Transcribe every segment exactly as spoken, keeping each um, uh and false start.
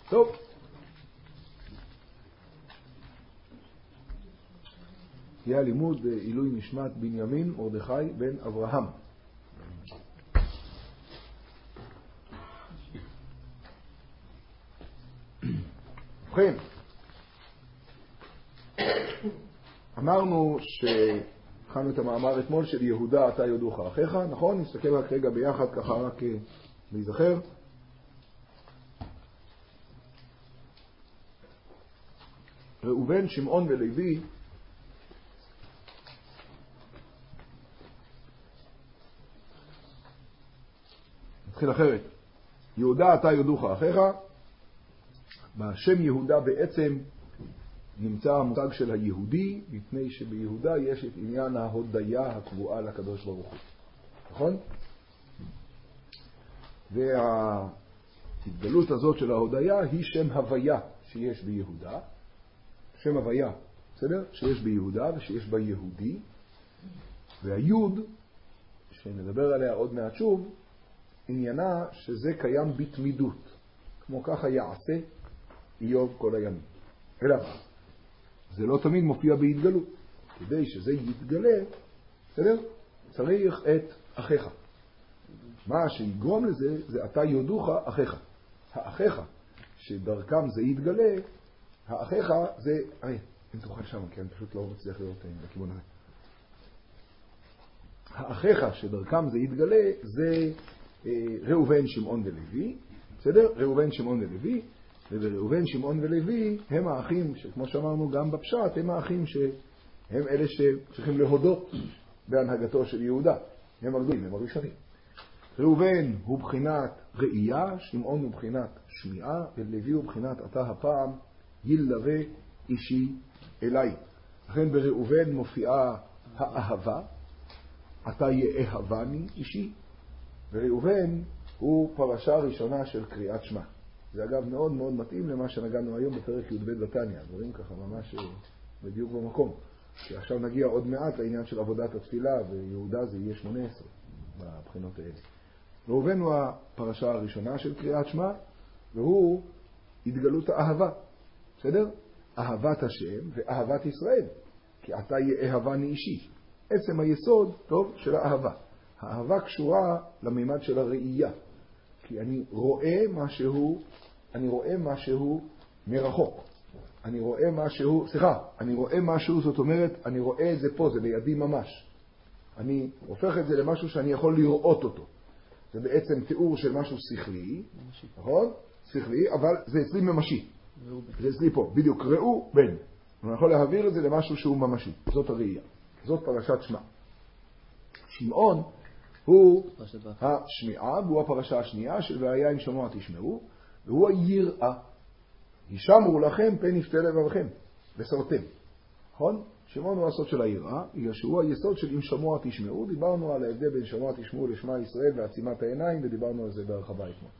טוב. יהיה לימוד עילוי נשמת בנימין מרדכי בן אברהם. ובכן, אמרנו שהתחלנו את המאמר אתמול של יהודה אתה יודוך אחיך, נכון? נסתכל רק רגע ביחד ככה רק להיזכר. ראובן, שמעון ולוי נתחיל אחרת. יהודה אתה יודוך אחיך. בשם יהודה בעצם נמצא המושג של היהודי, מפני שביהודה יש את עניין ההודיה הקבועה לקדוש ברוך הוא. נכון? וההתגלות הזאת של ההודיה היא שם הוויה שיש ביהודה. שם הוויה, בסדר? שיש ביהודה ושיש ביהודי. והיוד, שנדבר עליה עוד מעט שוב, עניינה שזה קיים בתמידות. כמו ככה יעשה איוב כל הימים. אלא זה לא תמיד מופיע בהתגלות. כדי שזה יתגלה, בסדר? צריך את אחיך. מה שיגרום לזה זה אתה יודוך אחיך. האחיך שדרכם זה יתגלה, האחיך זה... אי, אם תוכל שם, כי אני פשוט לא מצליח לראות לכיוון הזה. האחיך שדרכם זה יתגלה זה אה, ראובן, שמעון ולוי. בסדר? ראובן, שמעון ולוי. וראובן, שמעון ולוי הם האחים שכמו שאמרנו גם בפשט, הם האחים שהם אלה שצריכים להודות בהנהגתו של יהודה. הם הגדולים, הם הראשונים. ראובן הוא בחינת ראייה, שמעון הוא בחינת שמיעה, ולוי הוא בחינת אתה הפעם ילווה אישי אליי. לכן בראובן מופיעה האהבה, אתה יאהבני אישי. וראובן הוא פרשה ראשונה של קריאת שמע. זה אגב מאוד מאוד מתאים למה שנגענו היום בפרק י"ב בתניא. דברים ככה ממש בדיוק במקום. כי עכשיו נגיע עוד מעט לעניין של עבודת התפילה, ויהודה זה יהיה שמונה עשרה בבחינות האלה. ראובן הוא הפרשה הראשונה של קריאת שמע, והוא התגלות האהבה. בסדר? אהבת השם ואהבת ישראל. כי אתה יאהבני אישי. עצם היסוד, טוב, של האהבה. האהבה קשורה למימד של הראייה. כי אני רואה משהו, אני רואה משהו מרחוק. אני רואה משהו, סליחה, אני רואה משהו, זאת אומרת, אני רואה את זה פה, זה בידי ממש. אני הופך את זה למשהו שאני יכול לראות אותו. זה בעצם תיאור של משהו שכלי, נכון? שכלי, אבל זה אצלי ממשי. זה אצלי פה, בדיוק, ראו בן. אני יכול להעביר את זה למשהו שהוא ממשי. זאת הראייה. זאת פרשת שמע. שמעון הוא השמיעה, והוא הפרשה השנייה של והיה אם שמוע תשמעו, והוא היראה. הישמרו לכם פן יפתה לבבכם, וסרתם. נכון? שמעון הוא הסוד של היראה, בגלל שהוא היסוד של אם שמוע תשמעו. דיברנו על ההבדל בין שמוע תשמעו לשמע ישראל ועצימת העיניים, ודיברנו על זה בהרחבה אתמול.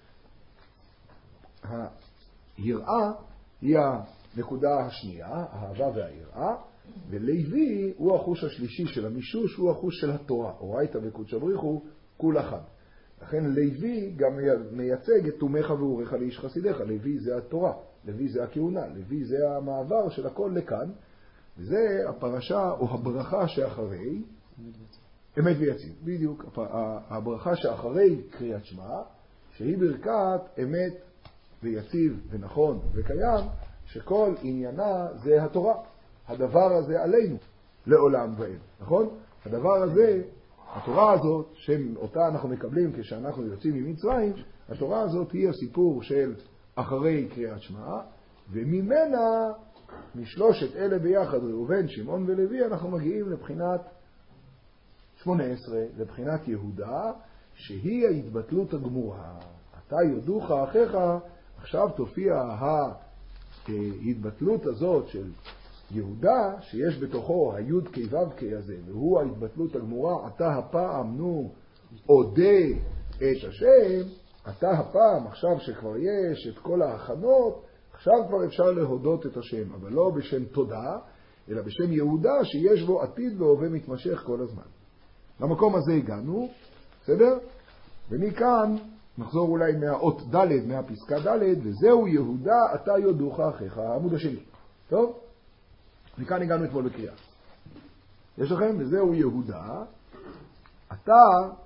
היראה היא הנקודה השנייה, האהבה והיראה, ולוי הוא החוש השלישי של המישוש, הוא החוש של התורה. אורייתא וקודשא בריחו כול אחד. לכן לוי גם מייצג את תומך ואורך לאיש חסידך. לוי זה התורה, לוי זה הכהונה, לוי זה המעבר של הכל לכאן, וזה הפרשה או הברכה שאחרי אמת ויציב. בדיוק, הברכה שאחרי קריאת שמע, שהיא ברכת אמת ויציב ונכון וקיים, שכל עניינה זה התורה. הדבר הזה עלינו לעולם ועד, נכון? הדבר הזה, התורה הזאת, שאותה אנחנו מקבלים כשאנחנו יוצאים ממצרים, התורה הזאת היא הסיפור של אחרי קריאת שמע, וממנה, משלושת אלה ביחד, ראובן, שמעון ולוי, אנחנו מגיעים לבחינת שמונה עשרה, לבחינת יהודה, שהיא ההתבטלות הגמורה. אתה יודוך אחיך, עכשיו תופיע ההתבטלות הזאת של יהודה, שיש בתוכו היוד כיוו כיזה, והוא ההתבטלות הגמורה, אתה הפעם נו עודה את השם, אתה הפעם, עכשיו שכבר יש את כל ההכנות, עכשיו כבר אפשר להודות את השם, אבל לא בשם תודה, אלא בשם יהודה שיש בו עתיד והווה מתמשך כל הזמן. למקום הזה הגענו, בסדר? ומכאן נחזור אולי מהאות ד', מהפסקה ד', וזהו יהודה, אתה יודוך אחיך, העמוד השני. טוב? מכאן הגענו אתמול בקריאה. יש לכם? וזהו יהודה, אתה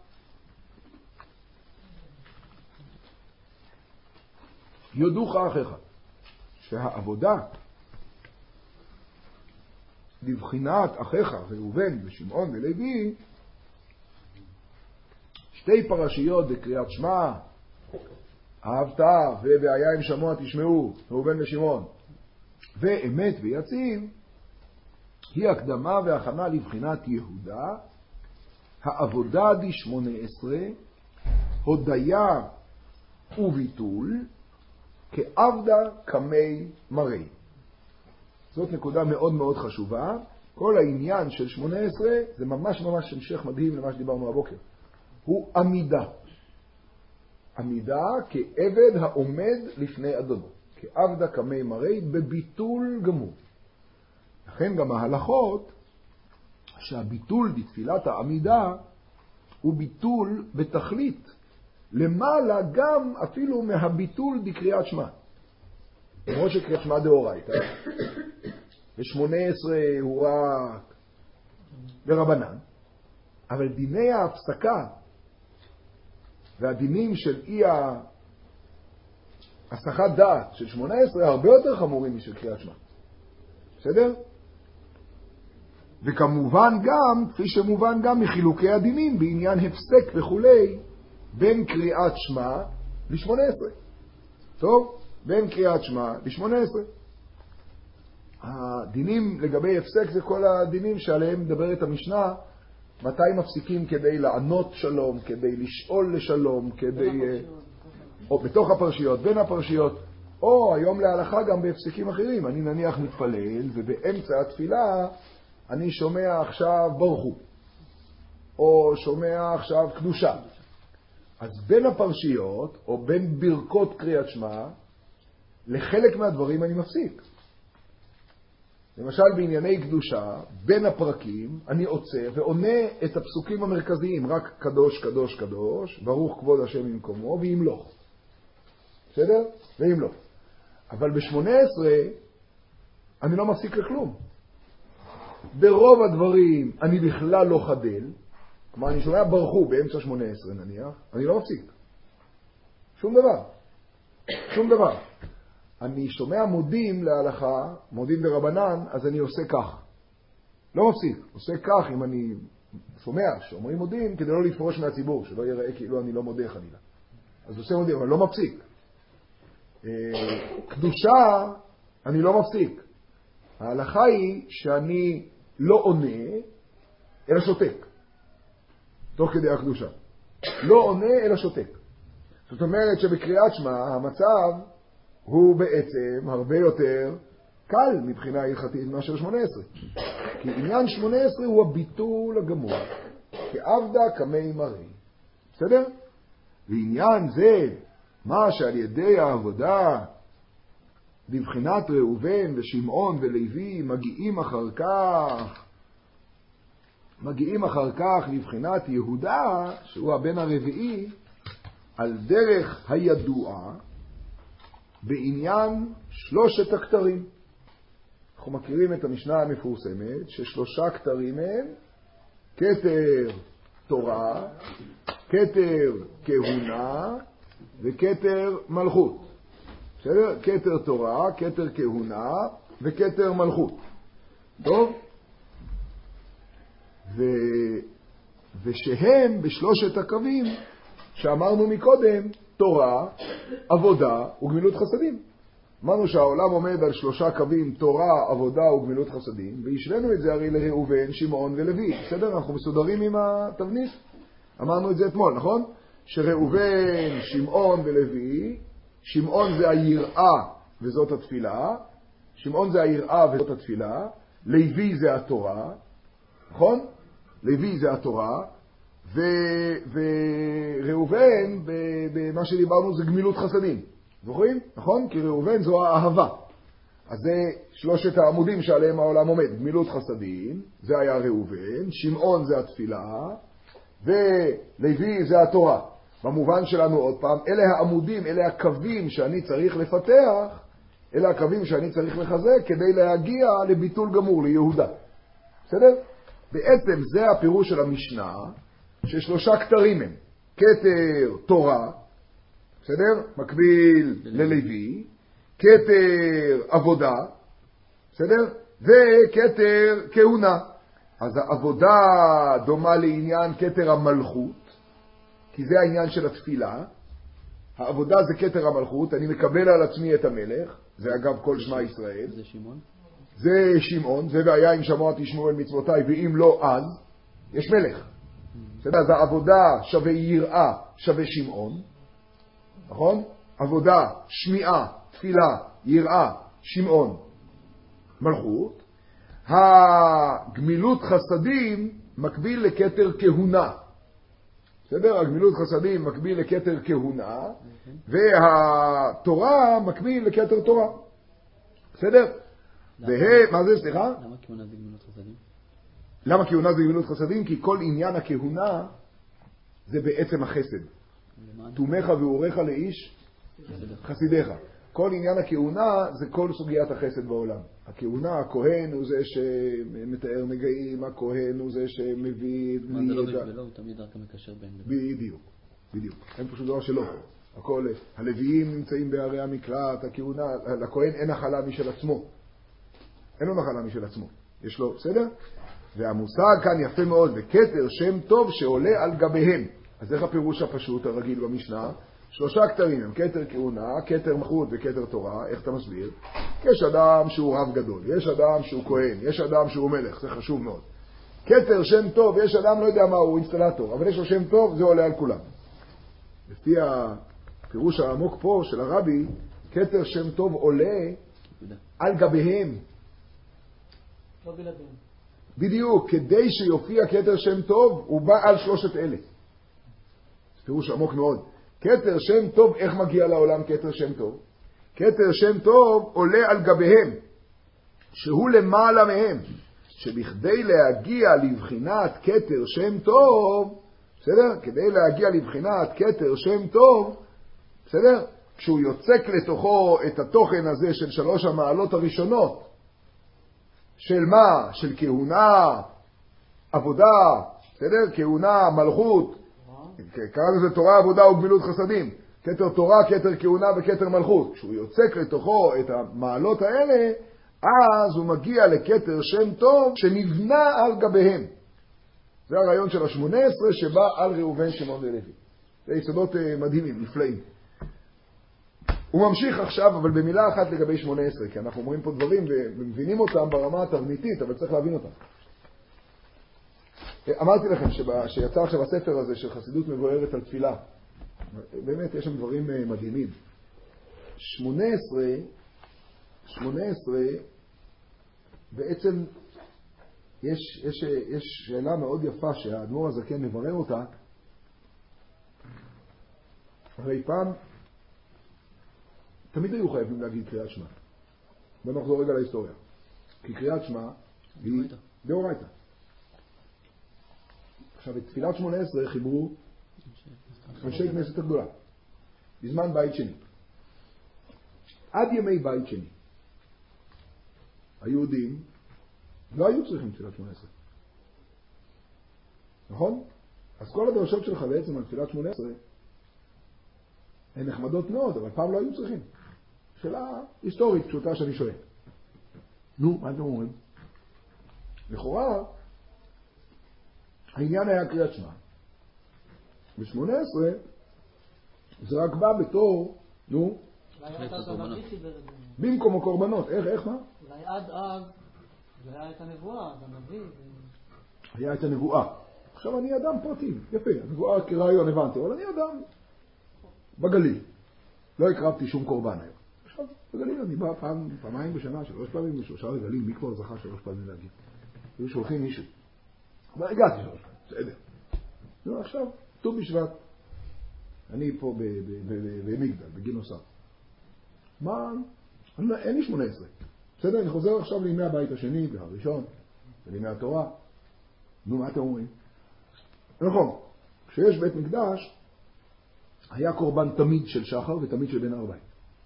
יודוך אחיך. שהעבודה לבחינת אחיך, ראובן ושמעון ולוי, שתי פרשיות בקריאת שמע, אהבת והיה אם שמוע תשמעו, ראובן ושמעון, ואמת ויציב, היא הקדמה והכנה לבחינת יהודה, העבודה די שמונה עשרה, הודיה וביטול, כעבדה כמי מראי. זאת נקודה מאוד מאוד חשובה. כל העניין של שמונה עשרה זה ממש ממש המשך מדהים למה שדיברנו הבוקר. הוא עמידה. עמידה כעבד העומד לפני אדונו. כעבדה כמי מראי בביטול גמור. לכן גם ההלכות שהביטול בתפילת העמידה הוא ביטול בתכלית. למעלה גם אפילו מהביטול בקריאת שמע. למרות שקריאת שמע דאורייתא, ו-שמונה עשרה הוא רק ברבנן, אבל דיני ההפסקה והדינים של אי הסחת דעת של שמונה עשרה הרבה יותר חמורים משל קריאת שמע. בסדר? וכמובן גם, כפי שמובן גם מחילוקי הדינים בעניין הפסק וכולי, בין קריאת שמע ל-שמונה עשרה. טוב? בין קריאת שמע ל-שמונה עשרה. הדינים לגבי הפסק זה כל הדינים שעליהם מדברת המשנה, מתי מפסיקים כדי לענות שלום, כדי לשאול לשלום, כדי... או בתוך הפרשיות, בין הפרשיות, או היום להלכה גם בהפסקים אחרים. אני נניח מתפלל, ובאמצע התפילה אני שומע עכשיו ברכו, או שומע עכשיו קדושה. אז בין הפרשיות, או בין ברכות קריאת שמע, לחלק מהדברים אני מפסיק. למשל בענייני קדושה, בין הפרקים אני עוצר ועונה את הפסוקים המרכזיים, רק קדוש, קדוש, קדוש, ברוך כבוד השם ממקומו, וימלוך. בסדר? וימלוך. אבל ב-שמונה עשרה אני לא מפסיק לכלום. ברוב הדברים אני בכלל לא חדל. כלומר, אני שומע ברכו באמצע שמונה עשרה נניח, אני לא מפסיק. שום דבר. שום דבר. אני שומע מודים להלכה, מודים ברבנן, אז אני עושה כך. לא מפסיק. עושה כך אם אני שומע שאומרים מודים, כדי לא לפרוש מהציבור, שלא יראה כאילו אני לא מודה חלילה. אז עושה מודים, אבל לא מפסיק. קדושה, אני לא מפסיק. ההלכה היא שאני לא עונה, אלא שותק. תוך כדי הקדושה. לא עונה, אלא שותק. זאת אומרת שבקריאת שמע, המצב הוא בעצם הרבה יותר קל מבחינה הלכתית מאשר שמונה עשרה. כי עניין שמונה עשרה הוא הביטול הגמור. כעבדה כמי מראי. בסדר? ועניין זה, מה שעל ידי העבודה בבחינת ראובן ושמעון ולוי מגיעים אחר כך, מגיעים אחר כך לבחינת יהודה, שהוא הבן הרביעי, על דרך הידוע בעניין שלושת הכתרים. אנחנו מכירים את המשנה המפורסמת ששלושה כתרים הם כתר תורה, כתר כהונה וכתר מלכות. בסדר? כתר תורה, כתר כהונה וכתר מלכות. טוב? ו... ושהם בשלושת הקווים שאמרנו מקודם, תורה, עבודה וגמילות חסדים. אמרנו שהעולם עומד על שלושה קווים, תורה, עבודה וגמילות חסדים, והשווינו את זה הרי לראובן, שמעון ולוי. בסדר? אנחנו מסודרים עם התבנית? אמרנו את זה אתמול, נכון? שראובן, שמעון ולוי, שמעון זה היראה וזאת התפילה, שמעון זה היראה וזאת התפילה, לוי זה התורה, נכון? לוי זה התורה, וראובן, במה שדיברנו זה גמילות חסדים. זוכרים? נכון? כי ראובן זו האהבה. אז זה שלושת העמודים שעליהם העולם עומד. גמילות חסדים, זה היה ראובן, שמעון זה התפילה, ולוי זה התורה. במובן שלנו עוד פעם, אלה העמודים, אלה הקווים שאני צריך לפתח, אלה הקווים שאני צריך לחזק כדי להגיע לביטול גמור, ליהודה. בסדר? בעצם זה הפירוש של המשנה, ששלושה כתרים הם. כתר תורה, בסדר? מקביל ללוי, כתר עבודה, בסדר? וכתר כהונה. אז העבודה דומה לעניין כתר המלכות, כי זה העניין של התפילה. העבודה זה כתר המלכות, אני מקבל על עצמי את המלך, זה אגב כל שמע ישראל. זה שמעון? זה שמעון, זה והיה אם שמעתי תשמעו אל מצוותיי, ואם לא אז, יש מלך. בסדר? אז העבודה שווה יראה, שווה שמעון, נכון? עבודה, שמיעה, תפילה, יראה, שמעון, מלכות. הגמילות חסדים מקביל לכתר כהונה. בסדר? הגמילות חסדים מקביל לכתר כהונה, והתורה מקביל לכתר תורה. בסדר? ומה זה, סליחה? למה כהונה זה גמילות חסדים? למה כהונה זה גמילות חסדים? כי כל עניין הכהונה זה בעצם החסד. תומך ואורך לאיש חסידיך. כל עניין הכהונה זה כל סוגיית החסד בעולם. הכהונה, הכהן הוא זה שמתאר נגעים, הכהן הוא זה שמביא... מה זה לא בשבילו? הוא תמיד רק מקשר בין... בדיוק, בדיוק. אין פשוט דבר שלא. הכל, הלוויים נמצאים בערי המקלט, הכהונה, לכהן אין נחלה משל עצמו. אין לו נחלה משל עצמו. יש לו, בסדר? והמושג כאן יפה מאוד, וכתר שם טוב שעולה על גביהם. אז איך הפירוש הפשוט הרגיל במשנה? שלושה כתרים הם, כתר כהונה, כתר מלכות וכתר תורה. איך אתה מסביר? יש אדם שהוא רב גדול, יש אדם שהוא כהן, יש אדם שהוא מלך, זה חשוב מאוד. כתר שם טוב, יש אדם לא יודע מה הוא, אינסטלטור, אבל יש לו שם טוב, זה עולה על כולם. לפי הפירוש העמוק פה של הרבי, כתר שם טוב עולה על גביהם. לא בלעדיהם. בדיוק, כדי שיופיע כתר שם טוב, הוא בא על שלושת אלה. זה פירוש עמוק מאוד. כתר שם טוב, איך מגיע לעולם כתר שם טוב? כתר שם טוב עולה על גביהם, שהוא למעלה מהם, שבכדי להגיע לבחינת כתר שם טוב, בסדר? כדי להגיע לבחינת כתר שם טוב, בסדר? כשהוא יוצק לתוכו את התוכן הזה של שלוש המעלות הראשונות, של מה? של כהונה, עבודה, בסדר? כהונה, מלכות, קראנו לזה תורה, עבודה וגמילות חסדים. כתר תורה, כתר כהונה וכתר מלכות. כשהוא יוצק לתוכו את המעלות האלה, אז הוא מגיע לכתר שם טוב שנבנה על גביהם. זה הרעיון של השמונה עשרה שבא על ראובן שמעון ולוי. זה יסודות מדהימים, נפלאים. הוא ממשיך עכשיו, אבל במילה אחת לגבי שמונה עשרה, כי אנחנו אומרים פה דברים ומבינים אותם ברמה התבניתית, אבל צריך להבין אותם. אמרתי לכם שיצא עכשיו הספר הזה של חסידות מבוארת על תפילה. באמת, יש שם דברים מדהימים. שמונה עשרה, שמונה עשרה, בעצם יש, יש, יש שאלה מאוד יפה שהאדמו"ר הזקן מברר אותה. הרי פעם, תמיד היו חייבים להגיד קריאת שמע. בוא נחזור רגע להיסטוריה. כי קריאת שמע היא דאורייתא. עכשיו, את תפילת שמונה עשרה חיברו אנשי כנסת הגדולה, בזמן בית שני. עד ימי בית שני. היהודים לא היו צריכים תפילת שמונה עשרה. נכון? אז כל הדרשות שלך בעצם על תפילת שמונה עשרה הן נחמדות מאוד, אבל פעם לא היו צריכים. שאלה היסטורית פשוטה שאני שואל. נו, מה אתם אומרים? לכאורה, העניין היה קריאת שמע. ב-שמונה עשרה זה רק בא בתור, נו, במקום הקורבנות. איך, איך, מה? אולי עד אז זה היה את הנבואה, אז הנביא... היה את הנבואה. עכשיו אני אדם פרטי, יפה, הנבואה כרעיון הבנתי, אבל אני אדם בגליל. לא הקרבתי שום קורבן היום. עכשיו, בגליל אני בא פעם, פעמיים בשנה, שלוש פעמים בשלושה לגליל, מי כבר זכה שלוש פעמים להגיע? היו שולחים מישהו. אבל הגעתי שלוש פעמים, בסדר. נו, עכשיו, ט"ו בשבט. אני פה במגדל, בגיל נוסף. מה? אין לי שמונה עשרה. בסדר, אני חוזר עכשיו לימי הבית השני, והראשון, ולימי התורה. נו, מה אתם אומרים? נכון, כשיש בית מקדש, היה קורבן תמיד של שחר ותמיד של בן ארבעים.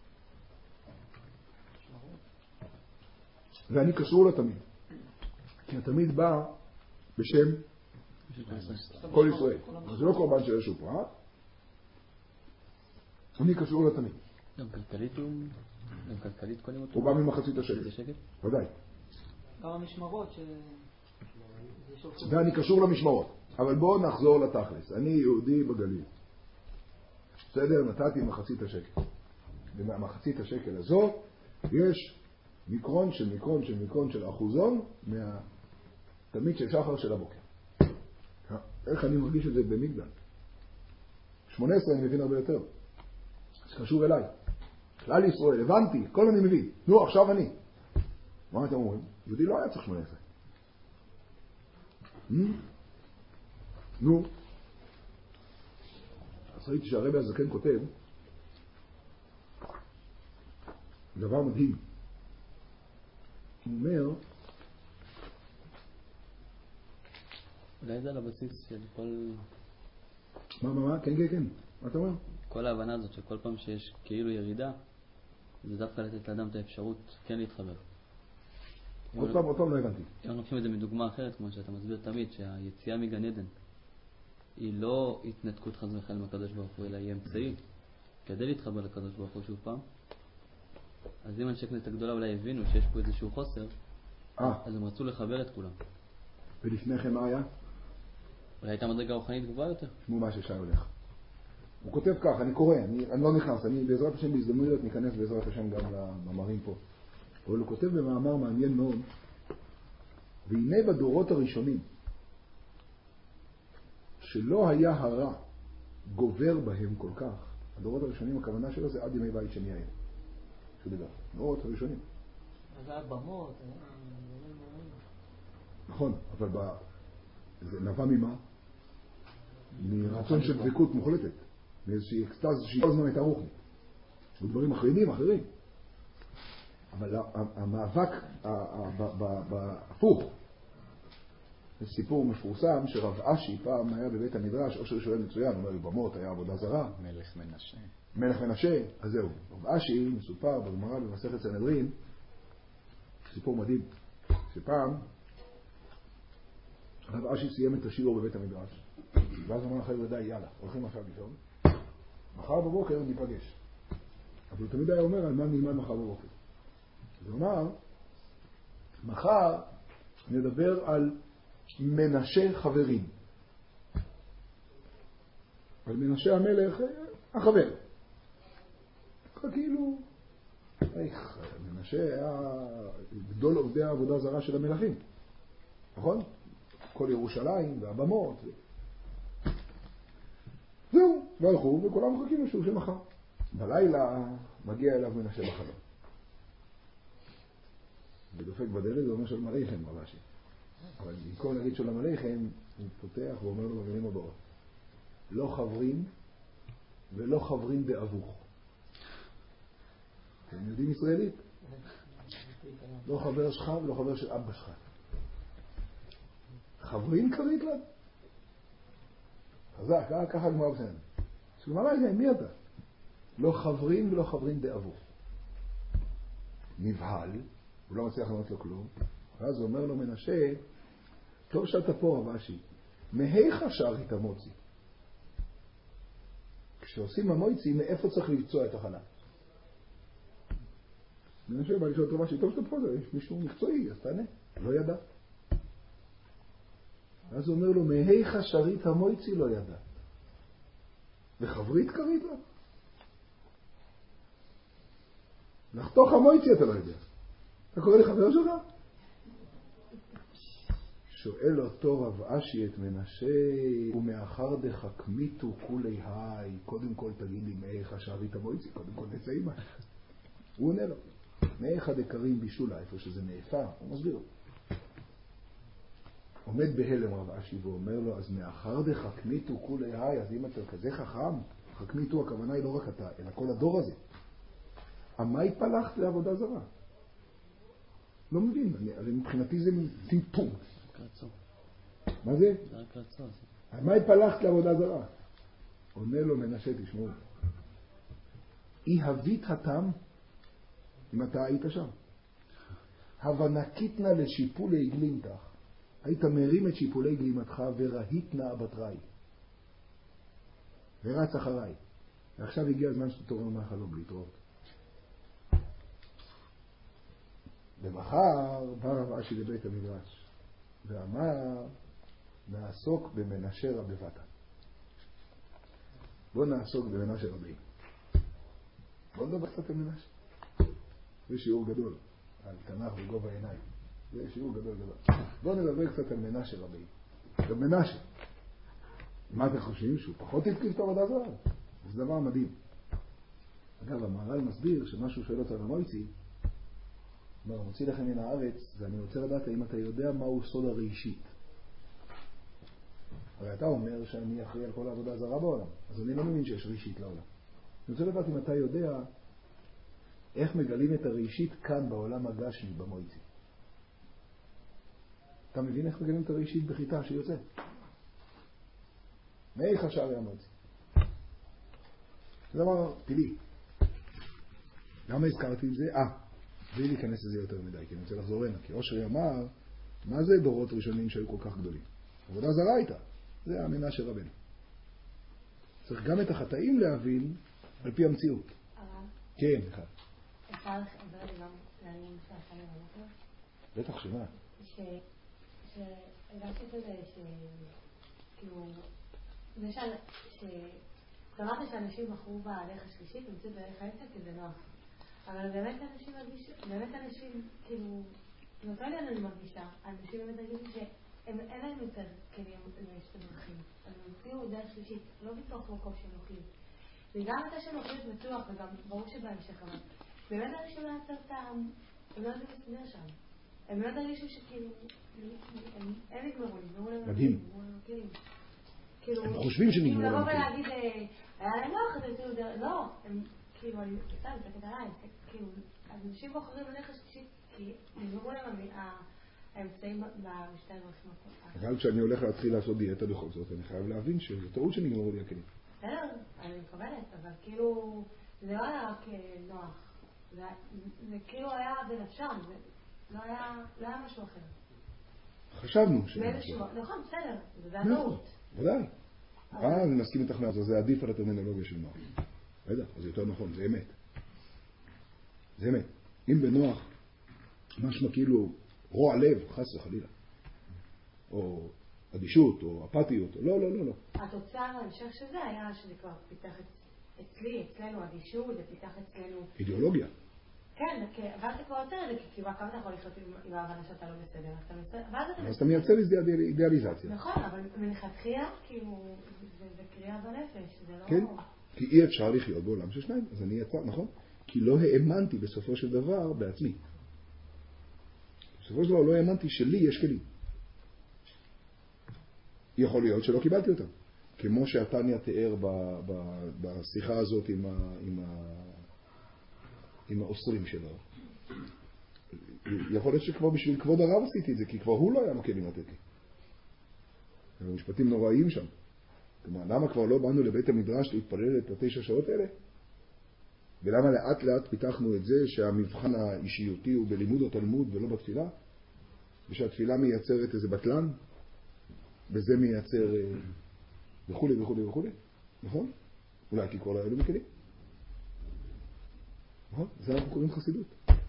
ואני קשור לתמיד. כי התמיד בא בשם כל ישראל. זה לא קורבן של איזשהו פרט. אני קשור לתמיד. גם כלכלית הוא... גם כלכלית קונים אותו? הוא בא ממחצית השקל. ודאי. כמה משמרות ש... ואני קשור למשמרות. אבל בואו נחזור לתכלס. אני יהודי בגליל. בסדר? נתתי מחצית השקל. ומחצית השקל הזו יש מיקרון של מיקרון של מיקרון של אחוזון מהתמיד של שחר של הבוקר. איך אני מרגיש את זה במגדל? שמונה עשרה אני מבין הרבה יותר. זה קשור אליי. כלל ישראל, הבנתי, כל אני מבין. נו, עכשיו אני. מה אתם אומרים? יהודי לא היה צריך שמונה עשרה. נו. אז ראיתי שהרבי הזקן כותב דבר מדהים. הוא אומר, אולי זה על הבסיס של כל... מה, מה, מה? כן, כן, כן. מה אתה אומר? כל ההבנה הזאת שכל פעם שיש כאילו ירידה, זה דווקא לתת לאדם את האפשרות כן להתחבר. עוד פעם, עוד פעם לא הבנתי. אם אנחנו לוקחים את זה מדוגמה אחרת, כמו שאתה מסביר תמיד, שהיציאה מגן עדן היא לא התנתקות חס וחלילה מהקדוש ברוך הוא, אלא היא אמצעי כדי להתחבר לקדוש ברוך הוא שוב פעם. אז אם אנשי כנסת הגדולה אולי הבינו שיש פה איזשהו חוסר, אה. אז הם רצו לחבר את כולם. ולפני כן מה היה? אולי הייתה מדרגה רוחנית גבוהה יותר. תשמעו מה ששי הולך. הוא כותב כך, אני קורא, אני, אני לא נכנס, אני בעזרת השם בהזדמנויות ניכנס בעזרת השם גם למאמרים פה. אבל הוא כותב במאמר מעניין מאוד, והנה בדורות הראשונים, שלא היה הרע גובר בהם כל כך, הדורות הראשונים הכוונה שלו זה עד ימי בית שני האלה. שדיבר, דורות הראשונים. אז היה במות, היה... נכון, אבל ב... זה נבע ממה? מרצון של דבקות מוחלטת. מאיזושהי אקסטאז שהיא כל הזמן הייתה רוחנית. ודברים אחרים, אחרים. אבל המאבק בהפוך, זה סיפור מפורסם שרב אשי פעם היה בבית המדרש, או שהוא שואל מצוין, אומר, במות היה עבודה זרה. מלך מנשה. מלך מנשה, אז זהו. רב אשי מסופר בגמרא במסכת סנהדרין, סיפור מדהים, שפעם רב אשי סיים את השיעור בבית המדרש, ואז אמר לחבר'ה, די, יאללה, הולכים עכשיו לישון. מחר בבוקר ניפגש. אבל הוא תמיד היה אומר על מה נלמד מחר בבוקר. הוא אמר, מחר נדבר על מנשה חברים. על מנשה המלך, החבר. כאילו, איך, מנשה היה גדול עובדי העבודה זרה של המלכים. נכון? כל ירושלים והבמות. זהו, והלכו וכולם מחכים לשור של מחר. בלילה מגיע אליו מנשה בחלום. ודופק בדלת ואומר של מלאכם רבשי. אבל במקום להגיד של המלאכם, הוא פותח ואומר לו במילים הבאות. לא חברים ולא חברים דאבוך. אתם יודעים ישראלית? לא חבר שלך ולא חבר של אבא שלך. חברים קרית לה? חזק, אה? ככה גמר בסן. שמה מה זה? מי אתה? לא חברים ולא חברים דאבוך. נבהל, הוא לא מצליח לענות לו כלום. ואז הוא אומר לו מנשה, טוב שאתה פה רב אשי, מהיך שר את המוצי? כשעושים המויצי, מאיפה צריך לבצוע את החלה? מנשה בא לשאול רב אשי, טוב שאתה פה, יש מישהו מקצועי, אז תענה. לא ידע. אז הוא אומר לו, מהיך שרית המויצי לא ידע. וחברית קרית לה? לחתוך המויצי אתה לא יודע. אתה קורא לחבר שלך? שואל אותו רב אשי את מנשה, ומאחר דחכמיתו כולי היי, קודם כל תגיד לי מהיך שרית המויצי, קודם כל נצא אימה. הוא עונה לו, מהיך דקרים בישולה, איפה שזה נאפה, הוא מסביר. עומד בהלם רב אשי ואומר לו, אז מאחר דחכמיתו כולי היי, אז אם אתה כזה חכם, חכמיתו הכוונה היא לא רק אתה, אלא כל הדור הזה. המאי פלחת לעבודה זרה? לא מבין, אני, מבחינתי זה טמטום. רק רצו. מה זה? זה רק רצו. המאי פלחת לעבודה זרה? עונה לו מנשה, תשמעו. אי הבית התם, אם אתה היית שם. הבנקיתנה לשיפולי גלימתך. היית מרים את שיפולי גלימתך וראיתנה אבטראי. ורץ אחריי. ועכשיו הגיע הזמן שתתעורר מהחלום להתראות. ומחר בא רב אשי לבית המדרש ואמר, נעסוק במנשה רבבתן. בוא נעסוק במנשה רבים. בוא נדבר קצת על מנשה. זה שיעור גדול על תנ"ך וגובה העיניים. זה שיעור גדול גדול. בוא נדבר קצת על מנשה רבים. גם מנשה. מה אתם חושבים? שהוא פחות התקיף את העבודה זרה? זה דבר מדהים. אגב, המהר"ל מסביר שמשהו שואל אותנו המויצי, אומר, מוציא לכם מן הארץ, ואני רוצה לדעת האם אתה יודע מהו סוד הראשית. הרי אתה אומר שאני אחראי על כל העבודה הזרה בעולם, אז אני לא מבין שיש ראשית לעולם. אני רוצה לדעת אם אתה יודע איך מגלים את הראשית כאן בעולם הגשמי במויצי. אתה מבין איך מגלים את הראשית בחיטה שיוצא? מאיך השאר המויצי? זה דבר פילי. למה הזכרתי את זה? אה, בלי להיכנס לזה יותר מדי, כי אני רוצה לחזור הנה. כי אושרי אמר, מה זה דורות ראשונים שהיו כל כך גדולים? עבודה זרה הייתה. זה האמינה של רבנו. צריך גם את החטאים להבין על פי המציאות. הרב? כן, אחד. אפשר לדבר גם לעניין שעשה לבנות? בטח שמה. שהגשתי את זה שכאילו, למשל, שאמרת שאנשים בחרו בדרך השלישית, נמצאת בדרך האמצע כי זה נוח. אבל באמת אנשים מרגישים, באמת אנשים, כאילו, באותו עניין אני מרגישה, אנשים באמת מרגישים שהם אין להם יותר כלים לשת דרכים. הם המציאו דרך שלישית, לא בתוך מקום שהם אוכלים. וגם אתה שהם אוכלים בטוח, וגם ברור שבהמשך, אבל באמת אנשים לא יצר טעם, הם לא יודעים להסתדר שם. הם לא הרגישו שכאילו, הם נגמרו, נגמרו להם מדהים. כאילו, הם חושבים שנגמרו להם. אם לבוא ולהגיד, היה להם נוח, אז הם דרך, לא, הם כאילו, אני קצת מסתכלת עליי, כאילו, אנשים בוחרים בדרך השלישית, כי נגמרו להם האמצעים במשתה דרכים הכל. אבל כשאני הולך להתחיל לעשות דיאטה בכל זאת, אני חייב להבין שזה טעות שנגמרו לי הכלים. בסדר, אני מקבלת, אבל כאילו, זה לא היה רק נוח. זה כאילו היה בנפשם, זה לא היה משהו אחר. חשבנו שזה משהו. נכון, בסדר, זה הדעות. ודאי. אה, אני מסכים איתך מה, זה עדיף על הטרמינולוגיה של נוח. בטח, זה יותר נכון, זה אמת. זה אמת. אם בנוח, משמע כאילו רוע לב, חס וחלילה, או אדישות, או אפתיות, או לא, לא, לא, לא. התוצר ההמשך של זה היה שזה כבר פיתח אצלי, אצלנו אדישות, זה פיתח אצלנו... אידיאולוגיה. כן, אבל אתה כבר יותר את זה, כי כמה אתה יכול לחיות עם ההבנה שאתה לא בסדר, אז אתה מייצר אידיאליזציה. נכון, אבל מלכתחילה, כאילו, זה קריאה בנפש, זה לא... כן, כי אי אפשר לחיות בעולם של שניים, אז אני יצא, נכון? כי לא האמנתי בסופו של דבר בעצמי. בסופו של דבר לא האמנתי שלי יש כלים. יכול להיות שלא קיבלתי אותם. כמו שהתניה תיאר בשיחה הזאת עם ה... עם ה... עם האוסרים שלו. יכול להיות שכבר בשביל כבוד הרב עשיתי את זה, כי כבר הוא לא היה מכלים לתת לי. המשפטים נוראיים שם. כלומר, למה כבר לא באנו לבית המדרש להתפלל את התשע שעות האלה? ולמה לאט לאט פיתחנו את זה שהמבחן האישיותי הוא בלימוד התלמוד ולא בתפילה? ושהתפילה מייצרת איזה בטלן? וזה מייצר וכו' וכו' וכו'. נכון? אולי כי כבר לא היו מכלים. זה אנחנו קוראים חסידות.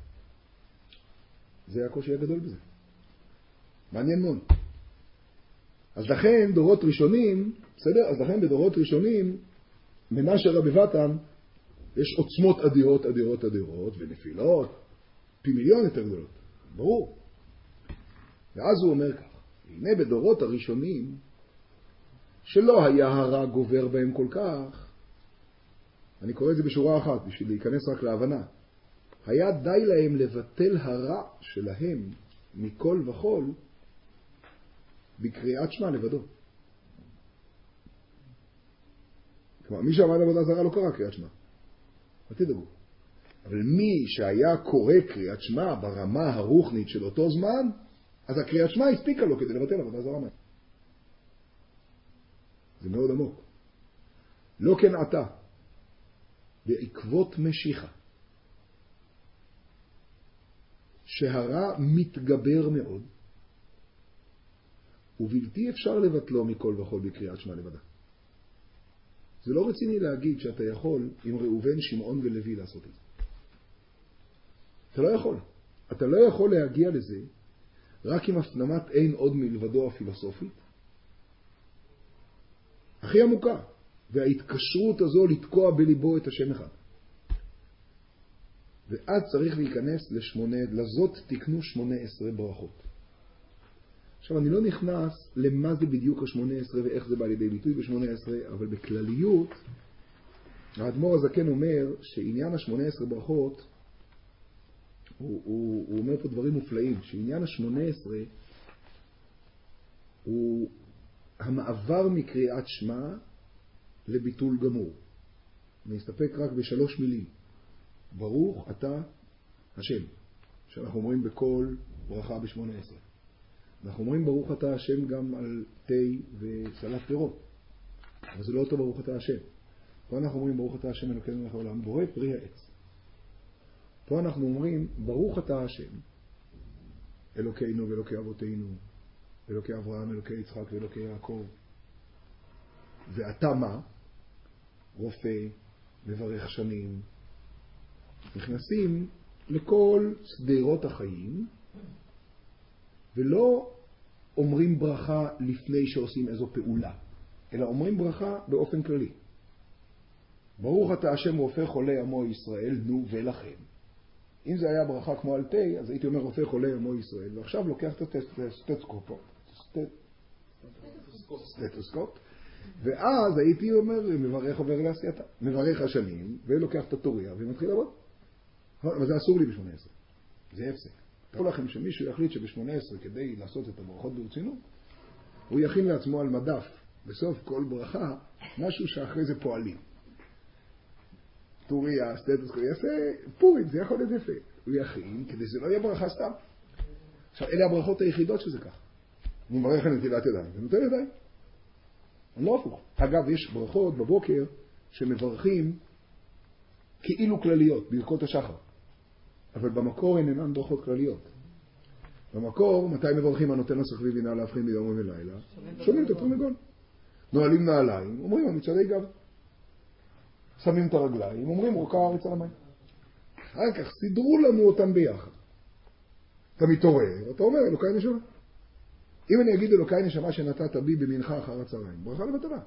זה הקושי הגדול בזה. מעניין מאוד. אז לכן דורות ראשונים, בסדר? אז לכן בדורות ראשונים, מנשה רבבתן, יש עוצמות אדירות, אדירות, אדירות, ונפילות, פי מיליון יותר גדולות. ברור. ואז הוא אומר כך, הנה בדורות הראשונים, שלא היה הרע גובר בהם כל כך, אני קורא את זה בשורה אחת, בשביל להיכנס רק להבנה. היה די להם לבטל הרע שלהם מכל וכל בקריאת שמע לבדו. כלומר, מי שעמד עבודה זרה לא קרא קריאת שמע. אל תדאגו. אבל מי שהיה קורא קריאת שמע ברמה הרוחנית של אותו זמן, אז הקריאת שמע הספיקה לו כדי לבטל עבודה זרה. זה מאוד עמוק. לא כן עתה, בעקבות משיחה, שהרע מתגבר מאוד, ובלתי אפשר לבטלו מכל וכל בקריאת שמע לבדה. זה לא רציני להגיד שאתה יכול עם ראובן, שמעון ולוי לעשות את זה. אתה לא יכול. אתה לא יכול להגיע לזה רק עם הפנמת אין עוד מלבדו הפילוסופית. הכי עמוקה. וההתקשרות הזו לתקוע בליבו את השם אחד. ואז צריך להיכנס לשמונה, לזאת תקנו שמונה עשרה ברכות. עכשיו אני לא נכנס למה זה בדיוק השמונה עשרה ואיך זה בא לידי ביטוי בשמונה עשרה, אבל בכלליות האדמו"ר הזקן אומר שעניין השמונה עשרה ברכות, הוא, הוא, הוא אומר פה דברים מופלאים, שעניין השמונה עשרה הוא המעבר מקריאת שמע לביטול גמור. אני אסתפק רק בשלוש מילים. ברוך אתה השם, שאנחנו אומרים בכל ברכה בשמונה עשרה. אנחנו אומרים ברוך אתה השם גם על תה וסלט פירות, אבל זה לא אותו ברוך אתה השם. פה אנחנו אומרים ברוך אתה השם אלוקינו מלך העולם, בורא פרי העץ. פה אנחנו אומרים ברוך אתה השם אלוקינו ואלוקי אבותינו, אלוקי אברהם, אלוקי יצחק ואלוקי יעקב. ואתה מה? רופא, מברך שנים. נכנסים לכל סדרות החיים, ולא אומרים ברכה לפני שעושים איזו פעולה, אלא אומרים ברכה באופן כללי. ברוך אתה השם רופא חולי עמו ישראל, נו ולכם. אם זה היה ברכה כמו על תה, אז הייתי אומר רופא חולי עמו ישראל, ועכשיו לוקח את הסטטוסקופ, סטטוסקופ, ואז הייתי אומר מברך עובר לעשייתה, מברך השנים, ולוקח את התוריה ומתחיל לעבוד. אבל זה אסור לי ב-שמונה עשרה, זה הפסק. תראו לכם שמישהו יחליט שב-שמונה עשרה כדי לעשות את הברכות ברצינות, הוא יכין לעצמו על מדף בסוף כל ברכה משהו שאחרי זה פועלים. טוריה, סטטוס, יעשה פורים, זה יכול להיות יפה. הוא יכין כדי שזה לא יהיה ברכה סתם. עכשיו, אלה הברכות היחידות שזה כך. אני מברך על נטילת ידיים, זה נוטל ידיים. לא הפוך. אגב, יש ברכות בבוקר שמברכים כאילו כלליות, ברכות השחר. אבל במקור הן אינן ברכות כלליות. במקור, מתי מברכים הנותן לסחבי בינה להבחין ביום ובלילה? שומעים את התרנגול. נועלים נעליים, אומרים המצעדי גב. שמים את הרגליים, אומרים רוקה הארץ על המים. אחר כך סידרו לנו אותם ביחד. אתה מתעורר, אתה אומר אלוקי נשמה. אם אני אגיד אלוקי נשמה שנתת בי במנחה אחר הצהריים, ברכה לבטלה.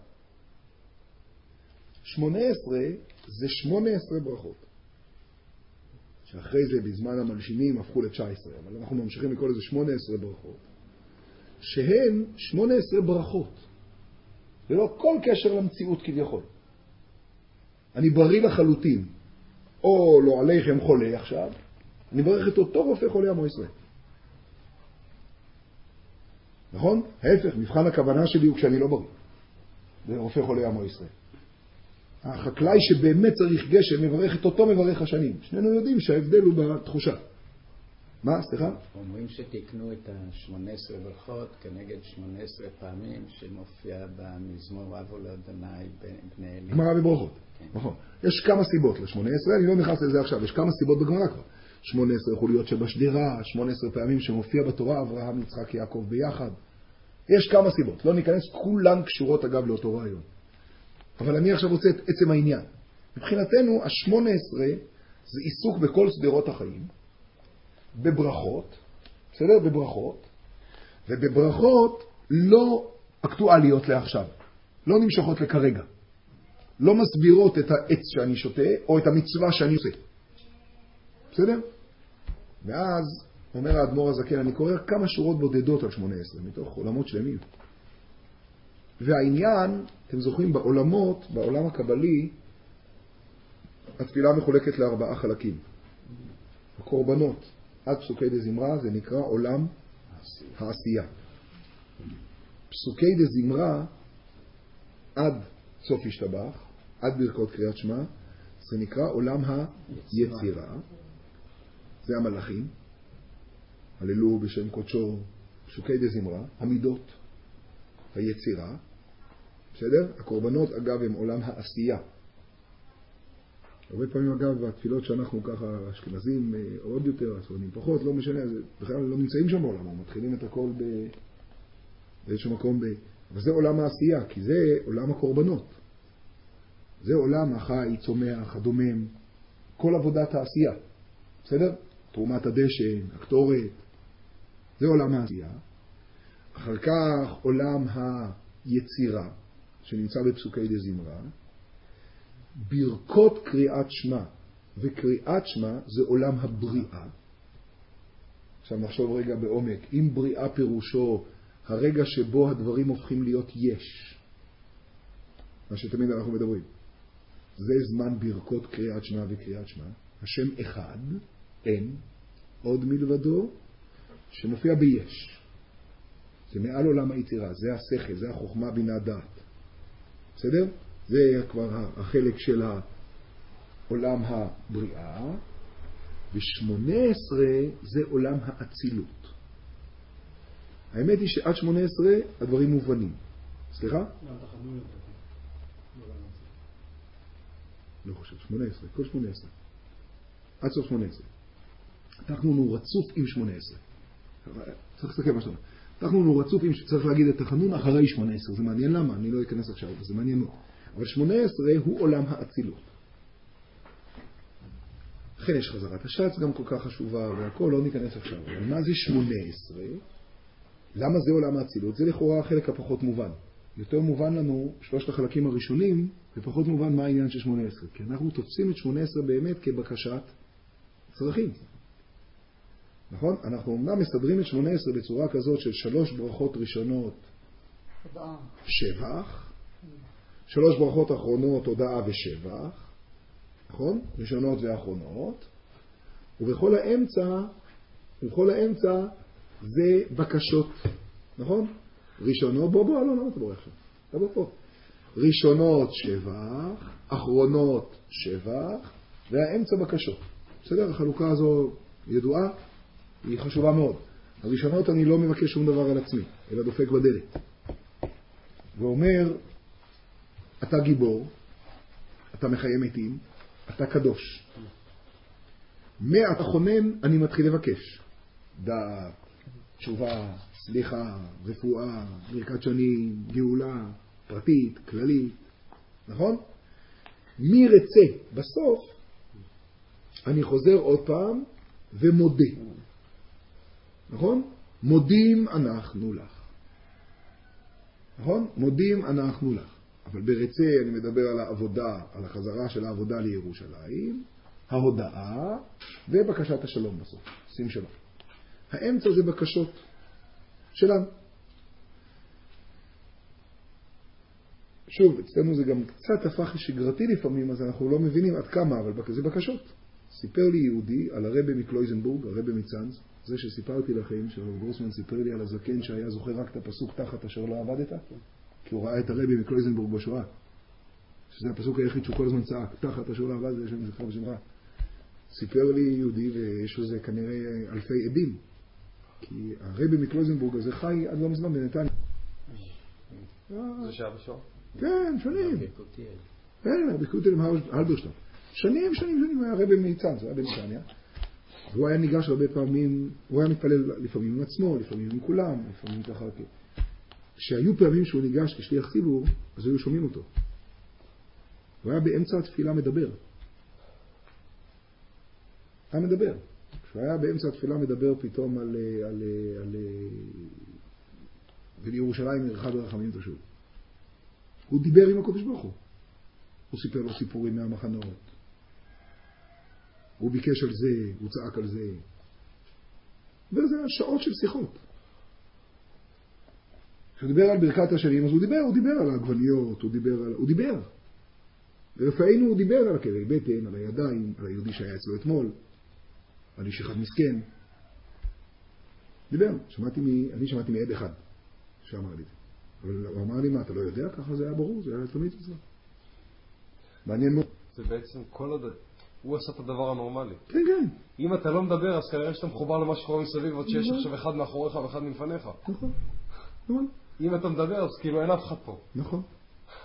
שמונה עשרה זה שמונה עשרה ברכות. שאחרי זה בזמן המלשינים הפכו ל-תשע עשרה, אבל אנחנו ממשיכים לקרוא לזה שמונה עשרה ברכות, שהן שמונה עשרה ברכות, ולא כל קשר למציאות כביכול. אני בריא לחלוטין, או לא עליכם חולה עכשיו, אני ברך את אותו רופא חולה עמו ישראל. נכון? ההפך, מבחן הכוונה שלי הוא כשאני לא בריא. זה רופא חולה עמו ישראל. החקלאי שבאמת צריך גשם מברך את אותו מברך השנים. שנינו יודעים שההבדל הוא בתחושה. מה? סליחה? אומרים שתקנו את ה-שמונה עשרה ברכות כנגד שמונה עשרה פעמים שמופיע במזמור אבו לאדוני בני אלי. גמרא בברכות. נכון. יש כמה סיבות ל-שמונה עשרה, אני לא נכנס לזה עכשיו, יש כמה סיבות בגמרא כבר. שמונה עשרה חוליות שבשדרה, שמונה עשרה פעמים שמופיע בתורה אברהם, יצחק, יעקב ביחד. יש כמה סיבות, לא ניכנס, כולן קשורות אגב לאותו רעיון. אבל אני עכשיו רוצה את עצם העניין. מבחינתנו, ה-שמונה עשרה זה עיסוק בכל סדרות החיים, בברכות, בסדר? בברכות, ובברכות לא אקטואליות לעכשיו, לא נמשכות לכרגע. לא מסבירות את העץ שאני שותה, או את המצווה שאני עושה. בסדר? ואז אומר האדמו"ר הזקן, אני קורא כמה שורות בודדות על שמונה עשרה, מתוך עולמות שלמים. והעניין, אתם זוכרים, בעולמות, בעולם הקבלי, התפילה מחולקת לארבעה חלקים. הקורבנות, עד פסוקי דזמרה, זה נקרא עולם העשייה. פסוקי דזמרה, עד סוף השתבח, עד ברכות קריאת שמע, זה נקרא עולם היצירה. זה המלאכים, הללו בשם קודשו, פסוקי דזמרה, המידות, היצירה, בסדר? הקורבנות, אגב, הם עולם העשייה. הרבה פעמים, אגב, בתפילות שאנחנו ככה, אשכנזים עוד יותר, הספרדים פחות, לא משנה, בכלל לא נמצאים שם בעולם, הם מתחילים את הכל באיזשהו מקום, ב... אבל זה עולם העשייה, כי זה עולם הקורבנות. זה עולם החי, צומח, הדומם, כל עבודת העשייה. בסדר? תרומת הדשן, הקטורת, זה עולם העשייה. אחר כך עולם היצירה, שנמצא בפסוקי דזמרה, ברכות קריאת שמע, וקריאת שמע זה עולם הבריאה. עכשיו נחשוב רגע בעומק, אם בריאה פירושו הרגע שבו הדברים הופכים להיות יש, מה שתמיד אנחנו מדברים, זה זמן ברכות קריאת שמע וקריאת שמע. השם אחד, אין, עוד מלבדו, שמופיע ביש. זה מעל עולם היצירה, זה השכל, זה החוכמה בינה דעת. בסדר? זה כבר החלק של העולם הבריאה. ו-שמונה עשרה זה עולם האצילות. האמת היא שעד שמונה עשרה הדברים מובנים. סליחה? לא חושב, שמונה עשרה, כל שמונה עשרה. עד סוף שמונה עשרה. תחנון רצוף עם שמונה עשרה. צריך לסכם מה שאתה אומר. תחנון רצוף עם, צריך להגיד את תחנון אחרי שמונה עשרה. זה מעניין למה, אני לא אכנס עכשיו, זה מעניין מאוד. אבל שמונה עשרה הוא עולם האצילות. לכן יש חזרת השץ גם כל כך חשובה, והכל לא ניכנס עכשיו. אבל מה זה שמונה עשרה? למה זה עולם האצילות? זה לכאורה החלק הפחות מובן. יותר מובן לנו שלושת החלקים הראשונים, ופחות מובן מה העניין של שמונה עשרה. כי אנחנו תופסים את שמונה עשרה באמת כבקשת צרכים. נכון? אנחנו אמנם מסדרים את שמונה עשרה בצורה כזאת של שלוש ברכות ראשונות שבח, שלוש ברכות אחרונות הודעה ושבח, נכון? ראשונות ואחרונות, ובכל האמצע, ובכל האמצע זה בקשות, נכון? ראשונות, בוא בוא, לא, לא, אתה בורח עכשיו, אתה בוא פה. ראשונות שבח, אחרונות שבח, והאמצע בקשות. בסדר? החלוקה הזו ידועה, היא חשובה מאוד. הראשונות אני לא מבקש שום דבר על עצמי, אלא דופק בדלת. ואומר, אתה גיבור, אתה מחיה מתים, אתה קדוש. מהתחונן אני מתחיל לבקש. דעת, תשובה, סליחה, רפואה, ברכת שנים, גאולה, פרטית, כללית. נכון? מי רצה בסוף, אני חוזר עוד פעם ומודה. נכון? מודים אנחנו לך. נכון? מודים אנחנו לך. אבל ברצה אני מדבר על העבודה, על החזרה של העבודה לירושלים, ההודעה ובקשת השלום בסוף. שים שלום. האמצע זה בקשות שלנו. שוב, אצלנו זה גם קצת הפך שגרתי לפעמים, אז אנחנו לא מבינים עד כמה, אבל זה בקשות. סיפר לי יהודי על הרבי מקלויזנבורג, הרבי מצאנז, זה שסיפרתי לכם, שהרב גרוסמן סיפר לי על הזקן שהיה זוכר רק את הפסוק תחת אשר לא עבדת, כי הוא ראה את הרבי מקלויזנבורג בשואה, שזה הפסוק היחיד שהוא כל הזמן צעק, תחת אשר לא עבדת, יש לנו זכר בשמך. סיפר לי יהודי, ויש לזה כנראה אלפי עדים, כי הרבי מקלויזנבורג הזה חי עד לא מזמן בנתניה. זה שהיה בשואה? כן, שנים. כן, בקוטל עם הלברשטאם. שנים, שנים, שנים, היה רבי מצאנז, היה בנתניה. והוא היה ניגש הרבה פעמים, הוא היה מתפלל לפעמים עם עצמו, לפעמים עם כולם, לפעמים ככה. כשהיו פעמים שהוא ניגש כשליח ציבור, אז היו שומעים אותו. הוא היה באמצע התפילה מדבר. היה מדבר. כשהוא היה באמצע התפילה מדבר פתאום על, על, על, ולירושלים ירחד ורחמים תשוב. הוא דיבר עם הקודש ברוך הוא. הוא סיפר לו סיפורים מהמחנות. הוא ביקש על זה, הוא צעק על זה. וזה שעות של שיחות. כשהוא דיבר על ברכת השנים, אז הוא דיבר, הוא דיבר על העגבניות, הוא דיבר על... הוא דיבר. ולפעמים הוא דיבר על הכאבי בטן, על הידיים, על היהודי שהיה אצלו אתמול, על איש אחד מסכן. דיבר. שמעתי מ... אני שמעתי מעד אחד שאמר לי. אבל הוא אמר לי, מה, אתה לא יודע? ככה זה היה ברור, זה היה תמיד אצלו. מעניין מאוד. זה בעצם כל עוד... הוא עשה את הדבר הנורמלי. כן, כן. אם אתה לא מדבר, אז כנראה שאתה מחובר למה שקורה מסביב, עוד שיש עכשיו אחד מאחוריך ואחד מלפניך. נכון, נכון. אם אתה מדבר, אז כאילו אין אף אחד פה. נכון.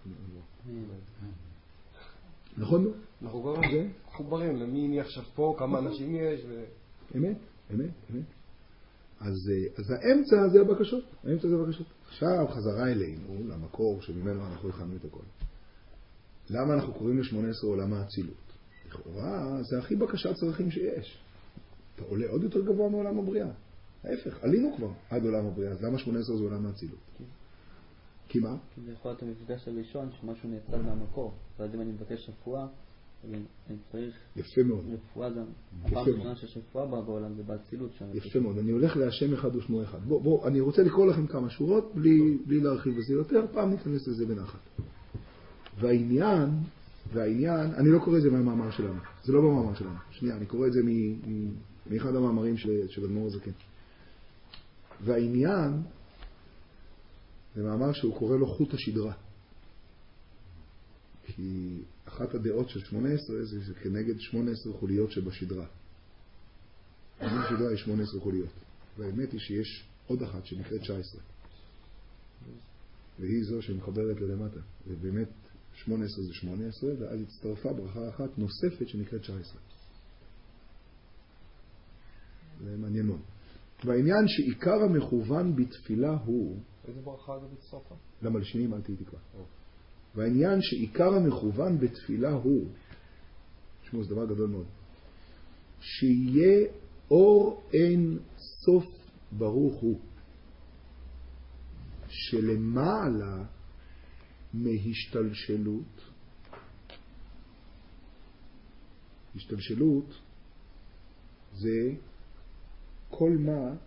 נכון? אנחנו כבר מחוברים למי אני עכשיו פה, כמה אנשים יש. אמת, אמת, אמת. אז, אז האמצע זה הבקשות, האמצע זה הבקשות. עכשיו חזרה אלינו, למקור שממנו אנחנו הכנו את הכל. למה אנחנו קוראים ל-שמונה עשרה עולם האצילות? לכאורה זה הכי בקשת צרכים שיש. אתה עולה עוד יותר גבוה מעולם הבריאה. ההפך, עלינו כבר עד עולם הבריאה, אז למה שמונה עשרה זה עולם האצילות? כי מה? כי זה יכול להיות המפגש הראשון שמשהו נאצל מהמקור. ואז אם אני מבקש רפואה, אני צריך... יפה מאוד. רפואה גם. הפעם ראשונה שיש רפואה בה בעולם זה באצילות שם. יפה מאוד. אני הולך להשם אחד ושמו אחד. בוא, בוא, אני רוצה לקרוא לכם כמה שורות בלי, בלי להרחיב בזה יותר. פעם ניכנס לזה בנחת. והעניין, והעניין, אני לא קורא את זה מהמאמר שלנו. זה לא במאמר שלנו. שנייה, אני קורא את זה מאחד המאמרים של אדמו"ר הזקן. והעניין, זה מאמר שהוא קורא לו חוט השדרה. כי אחת הדעות של שמונה עשרה זה כנגד שמונה עשרה חוליות שבשדרה. בשדרה יש שמונה עשרה חוליות. והאמת היא שיש עוד אחת שנקראת תשע עשרה. והיא זו שמחברת ללמטה. ובאמת שמונה עשרה זה שמונה עשרה, ואז הצטרפה ברכה אחת נוספת שנקראת תשע עשרה. זה מעניין מאוד. והעניין שעיקר המכוון בתפילה הוא... איזה ברכה זה בצטרפה? למלשינים אל תהי תקווה. והעניין שעיקר המכוון בתפילה הוא, תשמעו, זה דבר גדול מאוד, שיהיה אור אין סוף ברוך הוא, שלמעלה מהשתלשלות, השתלשלות זה כל מה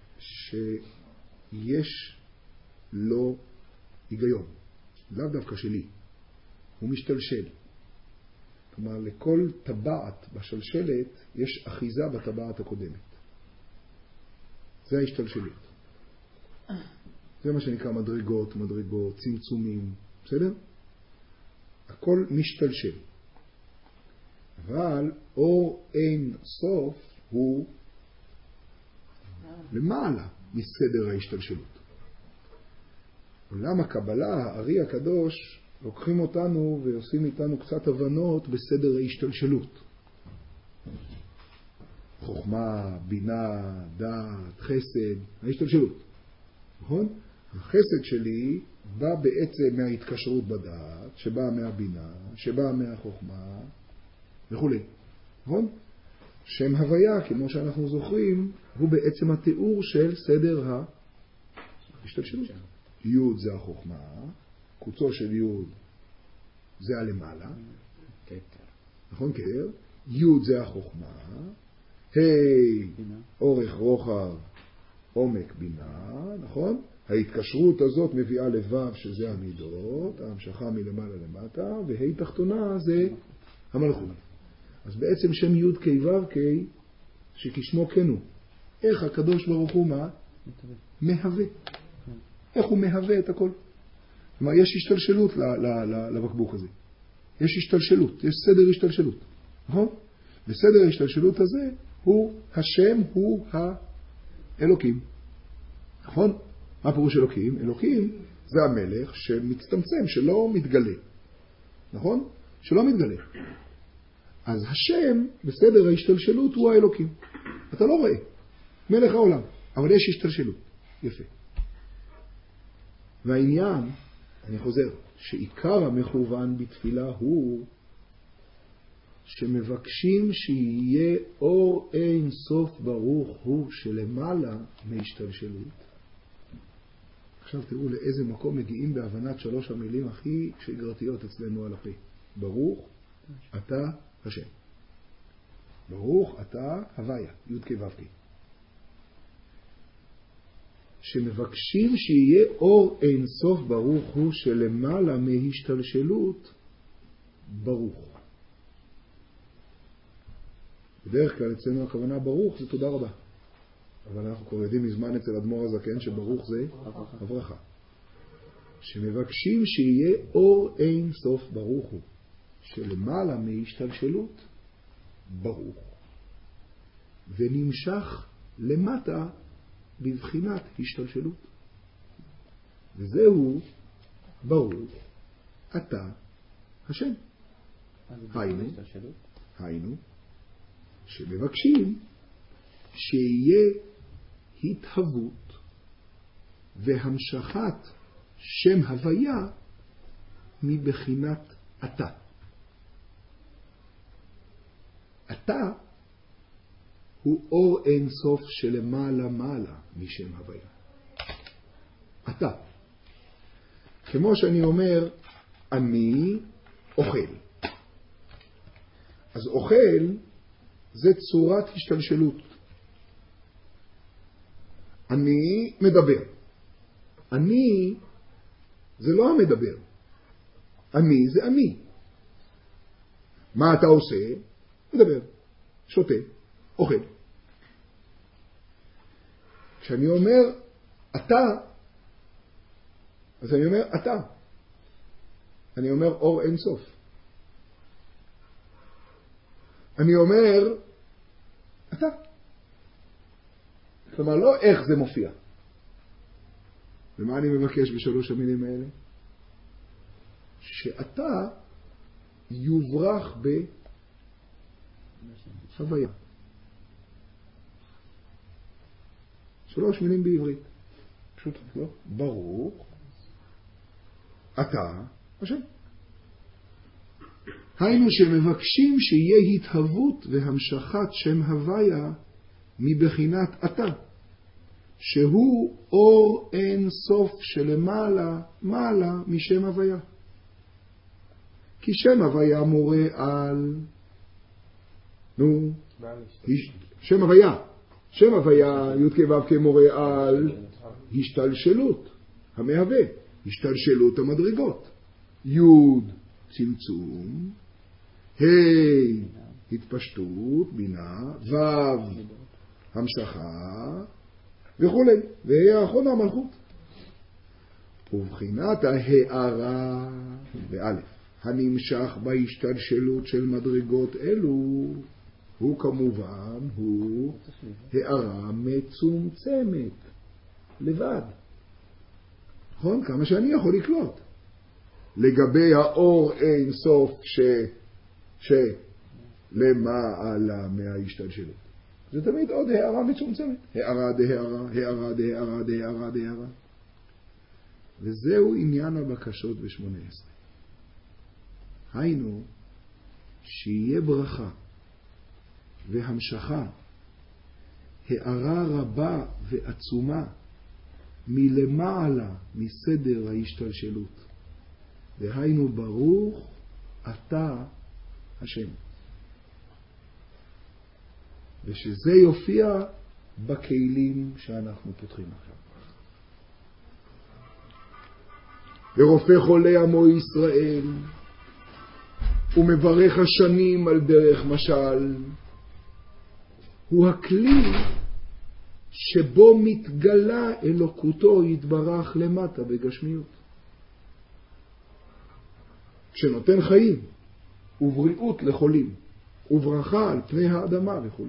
שיש לו היגיון, לאו דווקא שלי, הוא משתלשל. כלומר, לכל טבעת בשלשלת יש אחיזה בטבעת הקודמת. זה ההשתלשלות. זה מה שנקרא מדרגות, מדרגות, צמצומים, בסדר? הכל משתלשל. אבל אור אין סוף הוא למעלה מסדר ההשתלשלות. עולם הקבלה, הארי הקדוש, לוקחים אותנו ועושים איתנו קצת הבנות בסדר ההשתלשלות. חוכמה, בינה, דעת, חסד, ההשתלשלות. נכון? החסד שלי בא בעצם מההתקשרות בדעת, שבאה מהבינה, שבאה מהחוכמה, וכו'. נכון? שם הוויה, כמו שאנחנו זוכרים, הוא בעצם התיאור של סדר ההשתלשלות. י' זה החוכמה, קוצו של י' זה הלמעלה, נכון קר? י' זה החוכמה, ה' אורך רוחב עומק בינה, נכון? ההתקשרות הזאת מביאה לבב שזה המידות, ההמשכה מלמעלה למטה, וה' תחתונה זה המלכות. אז בעצם שם י' כ' ו' כ' שכשמו כן הוא. איך הקדוש ברוך הוא מה? מהווה. איך הוא מהווה את הכל? כלומר, יש השתלשלות לבקבוק הזה. יש השתלשלות, יש סדר השתלשלות. נכון? וסדר ההשתלשלות הזה הוא, השם הוא האלוקים. נכון? מה פירוש אלוקים? אלוקים זה המלך שמצטמצם, שלא מתגלה. נכון? שלא מתגלה. אז השם בסדר ההשתלשלות הוא האלוקים. אתה לא רואה. מלך העולם. אבל יש השתלשלות. יפה. והעניין, אני חוזר, שעיקר המכוון בתפילה הוא שמבקשים שיהיה אור אין סוף ברוך הוא שלמעלה מהשתלשלות. עכשיו תראו לאיזה מקום מגיעים בהבנת שלוש המילים הכי שגרתיות אצלנו על הפה. ברוך אתה השם. ברוך אתה הוויה, י' כ' ו' כ'. שמבקשים שיהיה אור אין סוף ברוך הוא שלמעלה מהשתלשלות ברוך. בדרך כלל אצלנו הכוונה ברוך זה תודה רבה. אבל אנחנו כבר יודעים מזמן אצל אדמו"ר הזקן שברוך זה הברכה. שמבקשים שיהיה אור אין סוף ברוך הוא שלמעלה מהשתלשלות ברוך. ונמשך למטה בבחינת השתלשלות. וזהו ברוך אתה השם. היינו, היינו, שמבקשים שיהיה התהוות והמשכת שם הוויה מבחינת אתה. אתה הוא אור אין סוף שלמעלה מעלה משם הוויה. אתה. כמו שאני אומר, אני אוכל. אז אוכל זה צורת השתלשלות. אני מדבר. אני זה לא המדבר. אני זה אני. מה אתה עושה? מדבר, שותה, אוכל. כשאני אומר אתה, אז אני אומר אתה. אני אומר אור אין סוף. אני אומר אתה. כלומר, לא איך זה מופיע. ומה אני מבקש בשלוש המילים האלה? שאתה יוברח בחוויה. שלוש מילים בעברית. פשוט לא? ברוך. אתה השם. היינו שמבקשים שיהיה התהוות והמשכת שם הוויה מבחינת אתה, שהוא אור אין סוף שלמעלה מעלה משם הוויה. כי שם הוויה מורה על נו שם הוויה שם הוויה י' כ' ו' כ' מורה על השתלשלות המהווה, השתלשלות המדרגות. י' צמצום, ה' התפשטות בינה, ו' המשכה וכו', וה' האחרונה מלכות. ובחינת ההארה באלף הנמשך בהשתלשלות של מדרגות אלו הוא כמובן הוא הארה מצומצמת לבד. נכון? כמה שאני יכול לקלוט. לגבי האור אין סוף ש... שלמעלה מההשתלשלות. זה תמיד עוד הערה מצומצמת. הערה דהערה, הערה דהערה, דהערה דהערה. וזהו עניין הבקשות ב-שמונה עשרה. היינו, שיהיה ברכה והמשכה, הערה רבה ועצומה מלמעלה מסדר ההשתלשלות. והיינו ברוך אתה השם. ושזה יופיע בכלים שאנחנו פותחים עכשיו. ורופא חולה עמו ישראל ומברך השנים על דרך משל הוא הכלי שבו מתגלה אלוקותו יתברך למטה בגשמיות. שנותן חיים ובריאות לחולים וברכה על פני האדמה וכו'.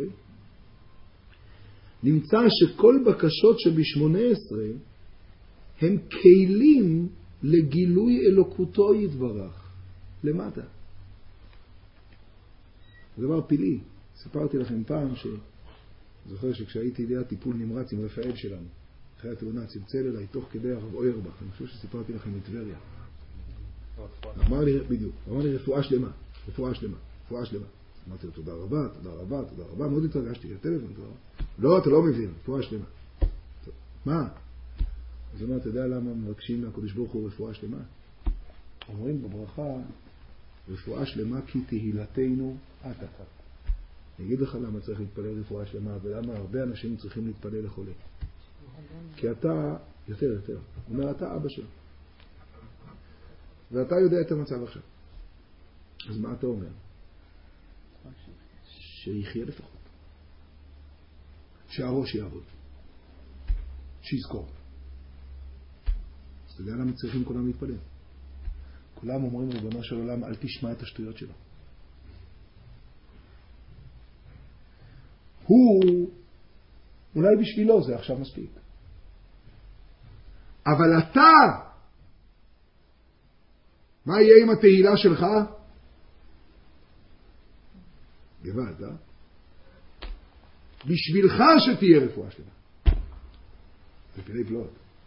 נמצא שכל בקשות שב-שמונה עשרה הם כלים לגילוי אלוקותו יתברך למטה. זה דבר פילי. סיפרתי לכם פעם ש... זוכר שכשהייתי ליד טיפול נמרץ עם רפאל שלנו, אחרי התאונה צלצל אליי תוך כדי הרב אוירבך, אני חושב שסיפרתי לכם מטבריה. אמר לי, בדיוק, אמר לי רפואה שלמה, רפואה שלמה, רפואה שלמה. אמרתי לו תודה רבה, תודה רבה, תודה רבה, מאוד התרגשתי, הטלפון, תודה רבה. לא, אתה לא מבין, רפואה שלמה. מה? אז אמר, אתה יודע למה מבקשים מהקדוש ברוך הוא רפואה שלמה? אומרים בברכה, רפואה שלמה כי תהילתנו אתה. אני אגיד לך למה צריך להתפלל רפואה שלמה, ולמה הרבה אנשים צריכים להתפלל לחולה. כי אתה, יותר יותר, הוא אומר, אתה אבא שלו. ואתה יודע את המצב עכשיו. אז מה אתה אומר? שיחיה לפחות. שהראש יעבוד. שיזכור. אז אתה יודע למה צריכים כולם להתפלל? כולם אומרים ריבונו של עולם, אל תשמע את השטויות שלו. הוא, אולי בשבילו זה עכשיו מספיק. אבל אתה מה יהיה עם התהילה שלך? גבעת, אה? בשבילך שתהיה רפואה שלמה. זה פלאי פלאות.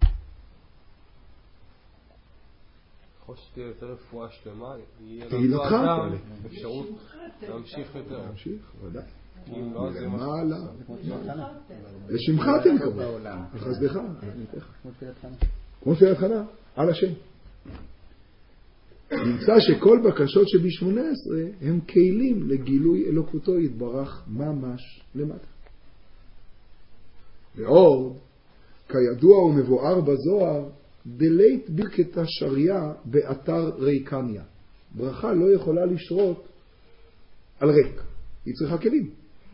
יכול שתהיה יותר רפואה שלמה, יהיה תהילתך. לנו אדם אפשרות להמשיך יותר. להמשיך, ודאי. אם לא, זה מה למעלה. זה לשמך תנקב. לחסדך. כמו תפילת חנה. על השם. נמצא שכל בקשות שב-שמונה עשרה הם כלים לגילוי אלוקותו יתברך ממש למטה. ועוד, כידוע ומבואר בזוהר, דלית ברכת השריה באתר ריקניה. ברכה לא יכולה לשרות על ריק. היא צריכה כלים.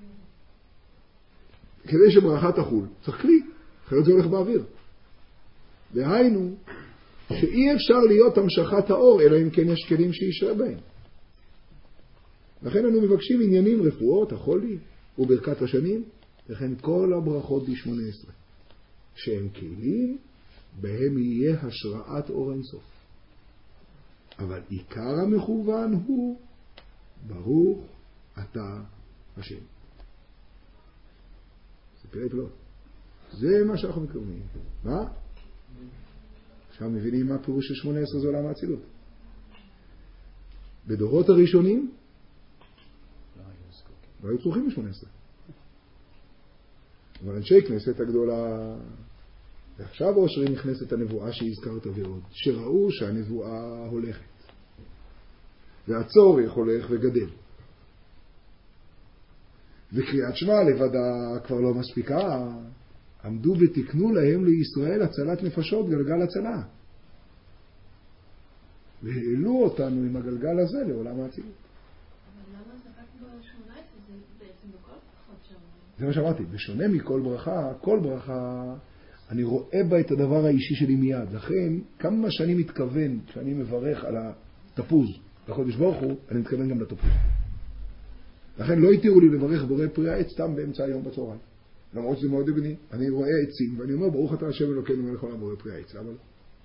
כדי שברכה תחול, צריך כלי. אחרת זה הולך באוויר. דהיינו, שאי אפשר להיות המשכת האור, אלא אם כן יש כלים שישרה בהם. לכן אנו מבקשים עניינים רפואות, החולי וברכת השנים, לכן כל הברכות ב-שמונה עשרה, שהם כלים, בהם יהיה השראת אור אינסוף. אבל עיקר המכוון הוא, ברוך אתה השם. זה פלאי פלאות. זה מה שאנחנו מתכוונים. מה? עכשיו מבינים מה פירוש של שמונה עשרה זה עולם האצילות. בדורות הראשונים לא היו צורכים ב-שמונה עשרה. אבל אנשי כנסת הגדולה, ועכשיו אושרי נכנסת הנבואה שהזכרת ועוד, שראו שהנבואה הולכת. והצורך הולך וגדל. וקריאת שמע לבדה כבר לא מספיקה. עמדו ותקנו להם לישראל הצלת נפשות, גלגל הצלה. והעלו אותנו עם הגלגל הזה לעולם האצילות. אבל למה זה רק ב-שמונה עשרה? זה בעצם בכל ברכות שם. זה מה שאמרתי, בשונה מכל ברכה, כל ברכה, אני רואה בה את הדבר האישי שלי מיד. לכן, כמה שאני מתכוון, כשאני מברך על התפוז לחודש ברוך הוא, אני מתכוון גם לתפוז. לכן לא התירו לי לברך בורא פרי העץ סתם באמצע היום בצהריים. למרות שזה מאוד אבני, אני רואה עצים, ואני אומר, ברוך אתה השם אלוקינו מלך העולם בורא פרי העץ. למה לא?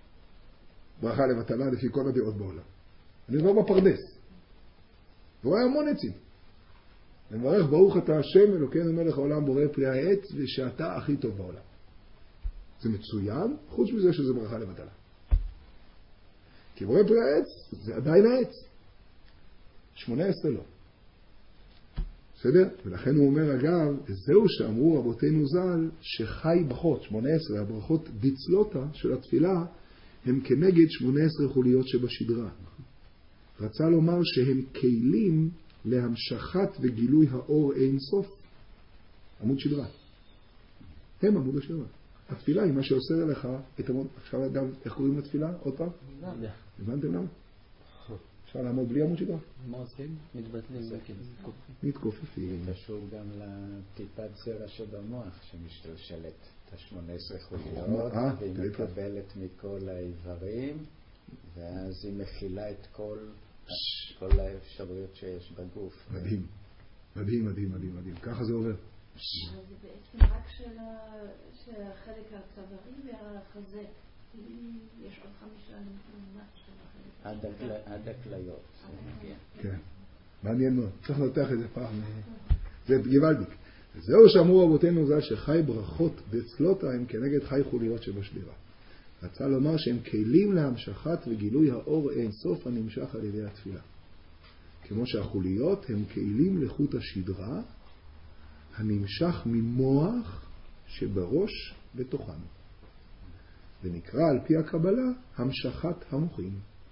ברכה לבטלה לפי כל הדעות בעולם. אני רואה בפרדס. ורואה המון עצים. אני מברך, ברוך אתה השם אלוקינו מלך העולם בורא פרי העץ, ושאתה הכי טוב בעולם. זה מצוין, חוץ מזה שזה ברכה לבטלה. כי בורא פרי העץ, זה עדיין העץ. שמונה עשרה לא. בסדר? ולכן הוא אומר, אגב, זהו שאמרו רבותינו ז"ל, שחי ברכות, שמונה עשרה, הברכות דצלותה של התפילה, הם כנגד שמונה עשרה חוליות שבשדרה. רצה לומר שהם כלים להמשכת וגילוי האור אין סוף. עמוד שדרה. הם עמוד השדרה. התפילה היא מה שאוסר אליך את עמוד... עכשיו אדם, איך קוראים לתפילה? עוד פעם? הבנתם למה? אפשר לעמוד בלי עמוד שדרה. מה עושים? מתבטלים. מתכופפים. קשור גם לטיפת זרע שבמוח שמשתלשלת את ה-שמונה עשרה חוליות, והיא מקבלת מכל האיברים, ואז היא מכילה את כל, כל האפשרויות שיש בגוף. מדהים. מדהים, מדהים, מדהים, מדהים. ככה זה עובר. אבל זה בעצם רק של החלק הצווארי והחזה. יש עוד חמישה למטה. עד הכליות. כן. מעניין מאוד. צריך לנתח את זה פעם. זה גוואלדיק. זהו שאמרו רבותינו ז"ל שחי ברכות בצלותה הם כנגד חי חוליות שבשדרה. רצה לומר שהם כלים להמשכת וגילוי האור אין סוף הנמשך על ידי התפילה. כמו שהחוליות הם כלים לחוט השדרה הנמשך ממוח שבראש בתוכנו. ונקרא על פי הקבלה המשכת המוחים.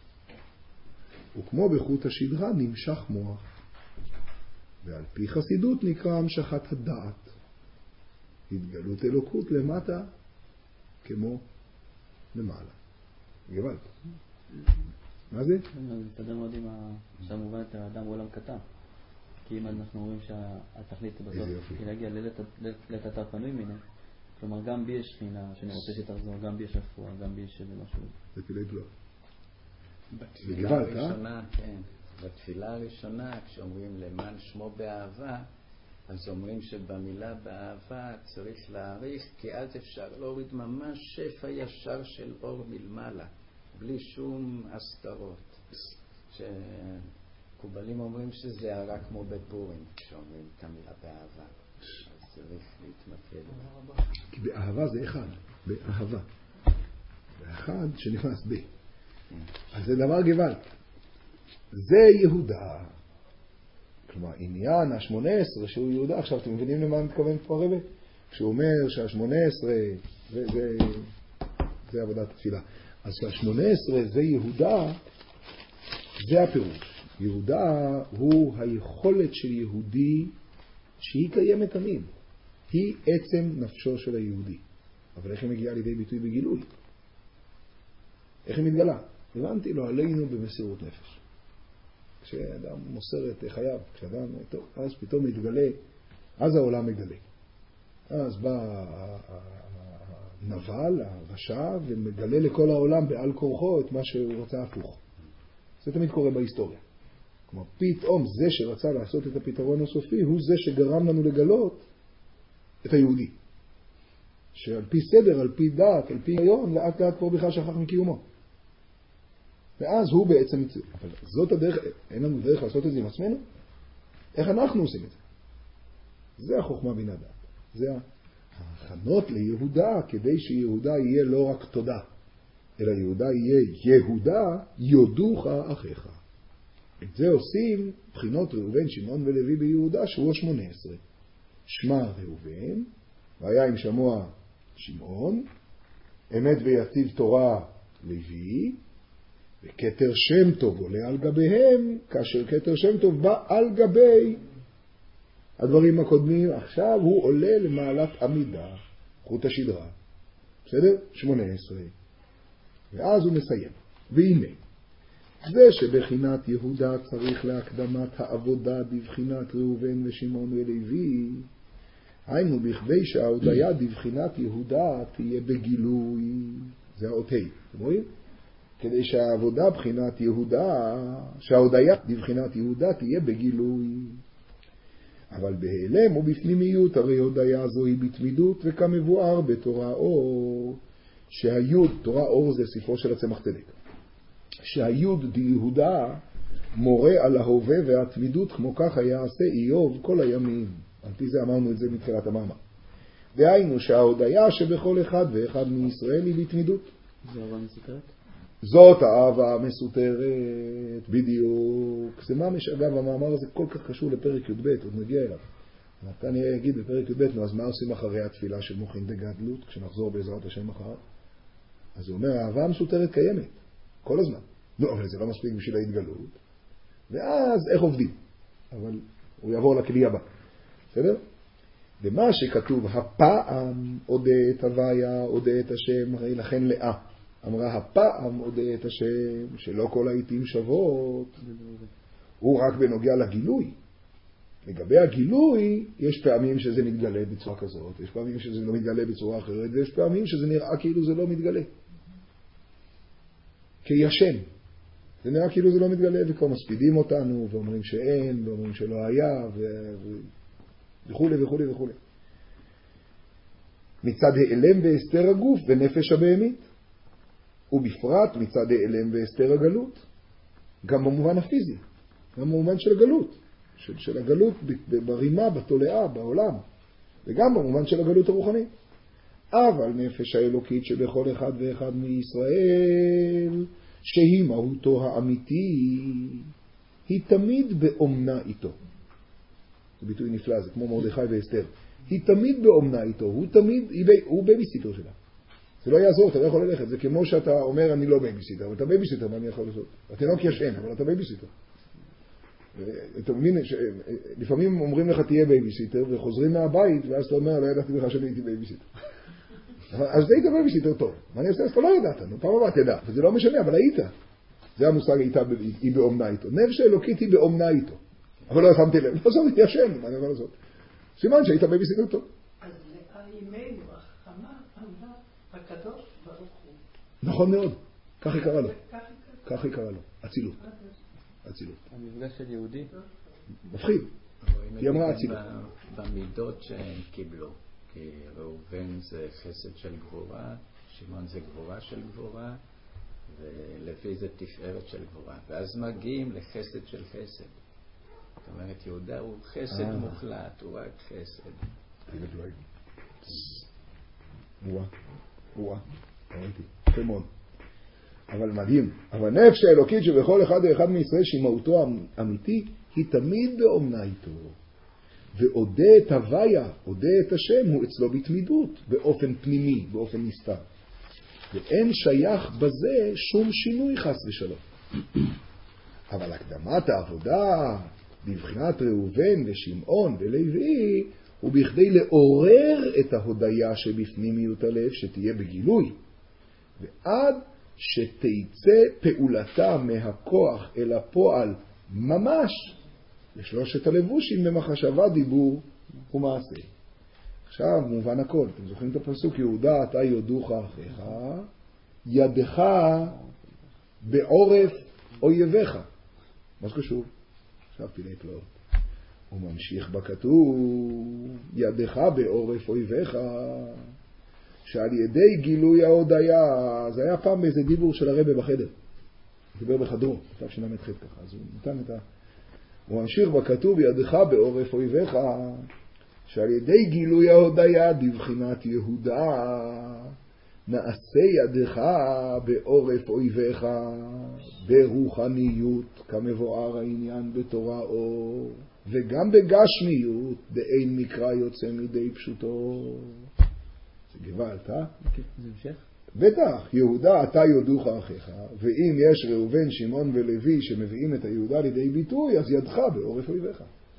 וכמו בחוט השדרה נמשך מוח. ועל פי חסידות נקרא המשכת הדעת. התגלות אלוקות למטה כמו למעלה. גבל. מה זה? זה מסתדר מאוד עם שהמובן את האדם בעולם קטן. כי אם אנחנו אומרים שהתכלית בסוף היא להגיע לתת הפנוי מיני, כלומר גם בי יש שכינה שאני רוצה שתחזור, גם בי יש רפואה, גם בי יש משהו. זה פלאי פלאות. בתפילה הראשונה, כן. בתפילה הראשונה, כשאומרים למען שמו באהבה, אז אומרים שבמילה באהבה צריך להעריך, כי אז אפשר להוריד ממש שפע ישר של אור מלמעלה, בלי שום הסתרות. שקובלים אומרים שזה הרע כמו בפורים, שאומרים את המילה באהבה. אז צריך להתמקד. כי באהבה זה אחד, באהבה. באחד שנכנס ב. אז זה דבר גוואלד. זה יהודה. כלומר, עניין ה-שמונה עשרה שהוא יהודה, עכשיו אתם מבינים למה אני מתכוון פה הרבה? כשהוא אומר שה-שמונה עשרה זה, זה, זה עבודת התפילה. אז שה-שמונה עשרה זה יהודה, זה הפירוש. יהודה הוא היכולת של יהודי שהיא קיימת תמיד. היא עצם נפשו של היהודי. אבל איך היא מגיעה לידי ביטוי בגילוי? איך היא מתגלה? הבנתי לו עלינו במסירות נפש. כשאדם מוסר את חייו, כשאדם, טוב, אז פתאום מתגלה, אז העולם מגלה. אז בא הנבל, הרשע, ומגלה לכל העולם בעל כורחו את מה שהוא רצה הפוך. זה תמיד קורה בהיסטוריה. כלומר, פתאום זה שרצה לעשות את הפתרון הסופי, הוא זה שגרם לנו לגלות את היהודי. שעל פי סדר, על פי דת, על פי היום, לאט לאט כבר בכלל שכח מקיומו. ואז הוא בעצם, אבל זאת הדרך, אין לנו דרך לעשות את זה עם עצמנו? איך אנחנו עושים את זה? זה החוכמה בינה דעת. זה ההכנות ליהודה, כדי שיהודה יהיה לא רק תודה, אלא יהודה יהיה יהודה, יודוך אחיך. את זה עושים בחינות ראובן, שמעון ולוי ביהודה, שהוא ה-שמונה עשרה. שמע ראובן, והיה עם שמוע שמעון, אמת ויציב תורה לוי, וכתר שם טוב עולה על גביהם, כאשר כתר שם טוב בא על גבי הדברים הקודמים. עכשיו הוא עולה למעלת עמידה, חוט השדרה. בסדר? שמונה עשרה. ואז הוא מסיים. והנה, זה שבחינת יהודה צריך להקדמת העבודה בבחינת ראובן ושמעון ולוי, היינו בכדי שההודיה בבחינת יהודה תהיה בגילוי. זה האות ה'. אתם רואים? כדי שהעבודה בחינת יהודה, שההודיה בבחינת יהודה תהיה בגילוי. אבל בהיעלם ובפנימיות הרי הודיה זו היא בתמידות, וכמבואר בתורה אור, שהיוד, תורה אור זה ספרו של הצמח צדק, שהיוד דיהודה מורה על ההווה והתמידות, כמו כך יעשה איוב כל הימים. על פי זה אמרנו את זה מתחילת המאמר. דהיינו שההודיה שבכל אחד ואחד מישראל היא בתמידות. זה אהבה מסותרת? זאת האהבה המסותרת, בדיוק. זה ממש, אגב, המאמר הזה כל כך קשור לפרק י"ב, עוד נגיע אליו. נתן יגיד בפרק י"ב, נו, אז מה עושים אחרי התפילה של מוחין דגדלות, כשנחזור בעזרת השם אחר? אז הוא אומר, האהבה המסותרת קיימת, כל הזמן. נו, אבל זה לא מספיק בשביל ההתגלות. ואז איך עובדים? אבל הוא יעבור לכלי הבא. בסדר? ומה שכתוב, הפעם עודה את הוויה, עודה את השם, הרי לכן לאה. אמרה, הפעם עודה את השם, שלא כל העיתים שוות. הוא רק בנוגע לגילוי. לגבי הגילוי, יש פעמים שזה מתגלה בצורה כזאת, יש פעמים שזה לא מתגלה בצורה אחרת, ויש פעמים שזה נראה כאילו זה לא מתגלה. כישן. זה נראה כאילו זה לא מתגלה, וכבר מספידים אותנו, ואומרים שאין, ואומרים שלא היה, ו... וכו' וכו' וכו'. מצד העלם והסתר הגוף ונפש הבהמית, ובפרט מצד העלם והסתר הגלות, גם במובן הפיזי, גם במובן של הגלות, של, של הגלות ברימה, בתולעה, בעולם, וגם במובן של הגלות הרוחנית. אבל נפש האלוקית שבכל אחד ואחד מישראל, שהיא מהותו האמיתי, היא תמיד באומנה איתו. זה ביטוי נפלא, זה כמו מרדכי ואסתר. היא תמיד באומנה איתו, הוא תמיד, הוא בייביסיטר שלה. זה לא יעזור, אתה לא יכול ללכת. זה כמו שאתה אומר, אני לא בייביסיטר, אבל אתה בייביסיטר, מה אני יכול לעשות? התינוק ישן, אבל אתה בייביסיטר. אתה מבין, לפעמים אומרים לך תהיה בייביסיטר, וחוזרים מהבית, ואז אתה אומר, לא ידעתי בכלל שאני הייתי בייביסיטר. אז היית בייביסיטר טוב. מה אני עושה? אז אתה לא ידעת, נו, פעם הבאה תדע. וזה לא משנה, אבל היית. זה המושג, היא באומנה איתו. נפש האלוקית היא באומנה איתו. אבל לא שמתי לב, לא שמתי ישן, מה אני יכול לעשות? סימן שהיית בייביסיטר טוב. אז לאימנו החכמה אמרה הקדוש ברוך הוא. נכון מאוד, כך היא קרא לו. כך היא קרא לו, אצילות. אצילות. המפגש של יהודי? מפחיד. היא אמרה אצילות. במידות שהם קיבלו, כי ראובן זה חסד של גבורה, שמעון זה גבורה של גבורה, ולוי זה תפארת של גבורה. ואז מגיעים לחסד של חסד. זאת אומרת, יהודה הוא חסד מוחלט, הוא רק חסד. וואה, וואה, ראיתי, יפה מאוד. אבל מדהים. אבל נפש האלוקית שבכל אחד ואחד מישראל שמהותו אמיתי, היא תמיד באומנה איתו. ועודה את הוויה, עודה את השם, הוא אצלו בתמידות, באופן פנימי, באופן נסתר. ואין שייך בזה שום שינוי חס ושלום. אבל הקדמת העבודה בבחינת ראובן ושמעון ולוי הוא בכדי לעורר את ההודיה שבפנימיות הלב שתהיה בגילוי, ועד שתיצא פעולתה מהכוח אל הפועל ממש לשלושת הלבושים במחשבה, דיבור ומעשה. עכשיו מובן הכל. אתם זוכרים את הפסוק, יהודה אתה יודוך אחיך, ידך בעורף אויביך. מה זה קשור? עכשיו תראה פלאות. הוא ממשיך בכתוב, ידך בעורף אויביך, שעל ידי גילוי ההודיה, זה היה פעם באיזה דיבור של הרבי בחדר, דיבר בחדרו, כתב שנמת חד ככה, אז הוא נתן את ה... הוא ממשיך בכתוב, ידך בעורף אויביך, שעל ידי גילוי ההודיה, בבחינת יהודה, נעשה ידך בעורף אויביך, ברוחניות, כמבואר העניין בתורה אור, וגם בגשמיות, באין מקרא יוצא מדי פשוטו. זה גבלת, אה? זה המשך? בטח, יהודה אתה יודוך אחיך, ואם יש ראובן, שמעון ולוי שמביאים את היהודה לידי ביטוי, אז ידך בעורף אויביך.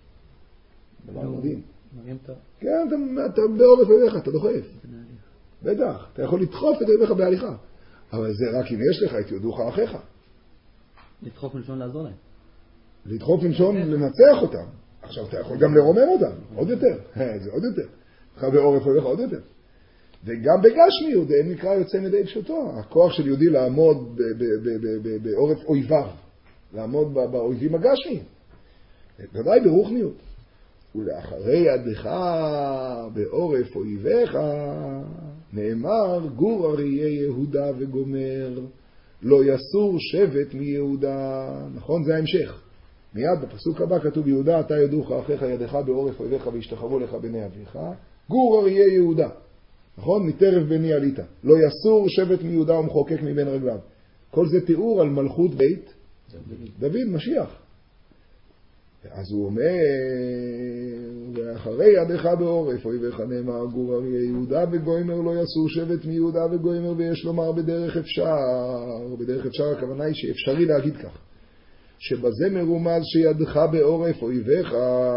דבר מדהים. מרים טוב. כן, אתה, אתה בעורף אויביך, אתה דוחף. בטח, אתה יכול לדחוף את אויביך בהליכה. אבל זה רק אם יש לך את יודוך אחיך. לדחוף מלשון לעזור להם. לדחוף מלשון לנצח אותם. עכשיו אתה יכול גם לרומם אותם, עוד יותר. זה עוד יותר. לך בעורף אויביך עוד יותר. וגם בגשמיות, אין מקרא יוצא מדי פשוטו. הכוח של יהודי לעמוד בעורף אויביו, לעמוד באויבים הגשמיים. ודאי ברוחניות. ולאחרי ידך בעורף אויביך, נאמר, גור אריה יהודה וגומר, לא יסור שבט מיהודה. נכון? זה ההמשך. מיד בפסוק הבא כתוב, יהודה אתה יודוך אחיך, ידך בעורף אויביך והשתחוו לך בני אביך, גור אריה יהודה. נכון? מטרף בני עלית. לא יסור שבט מיהודה ומחוקק מבין רגליו. כל זה תיאור על מלכות בית דוד, משיח. אז הוא אומר, ואחרי ידך בעורף אויביך נאמר, גור אריה יהודה וגוימר, לא יסור שבט מיהודה וגוימר, ויש לומר בדרך אפשר. בדרך אפשר הכוונה היא שאפשרי להגיד כך, שבזה מרומז שידך בעורף אויביך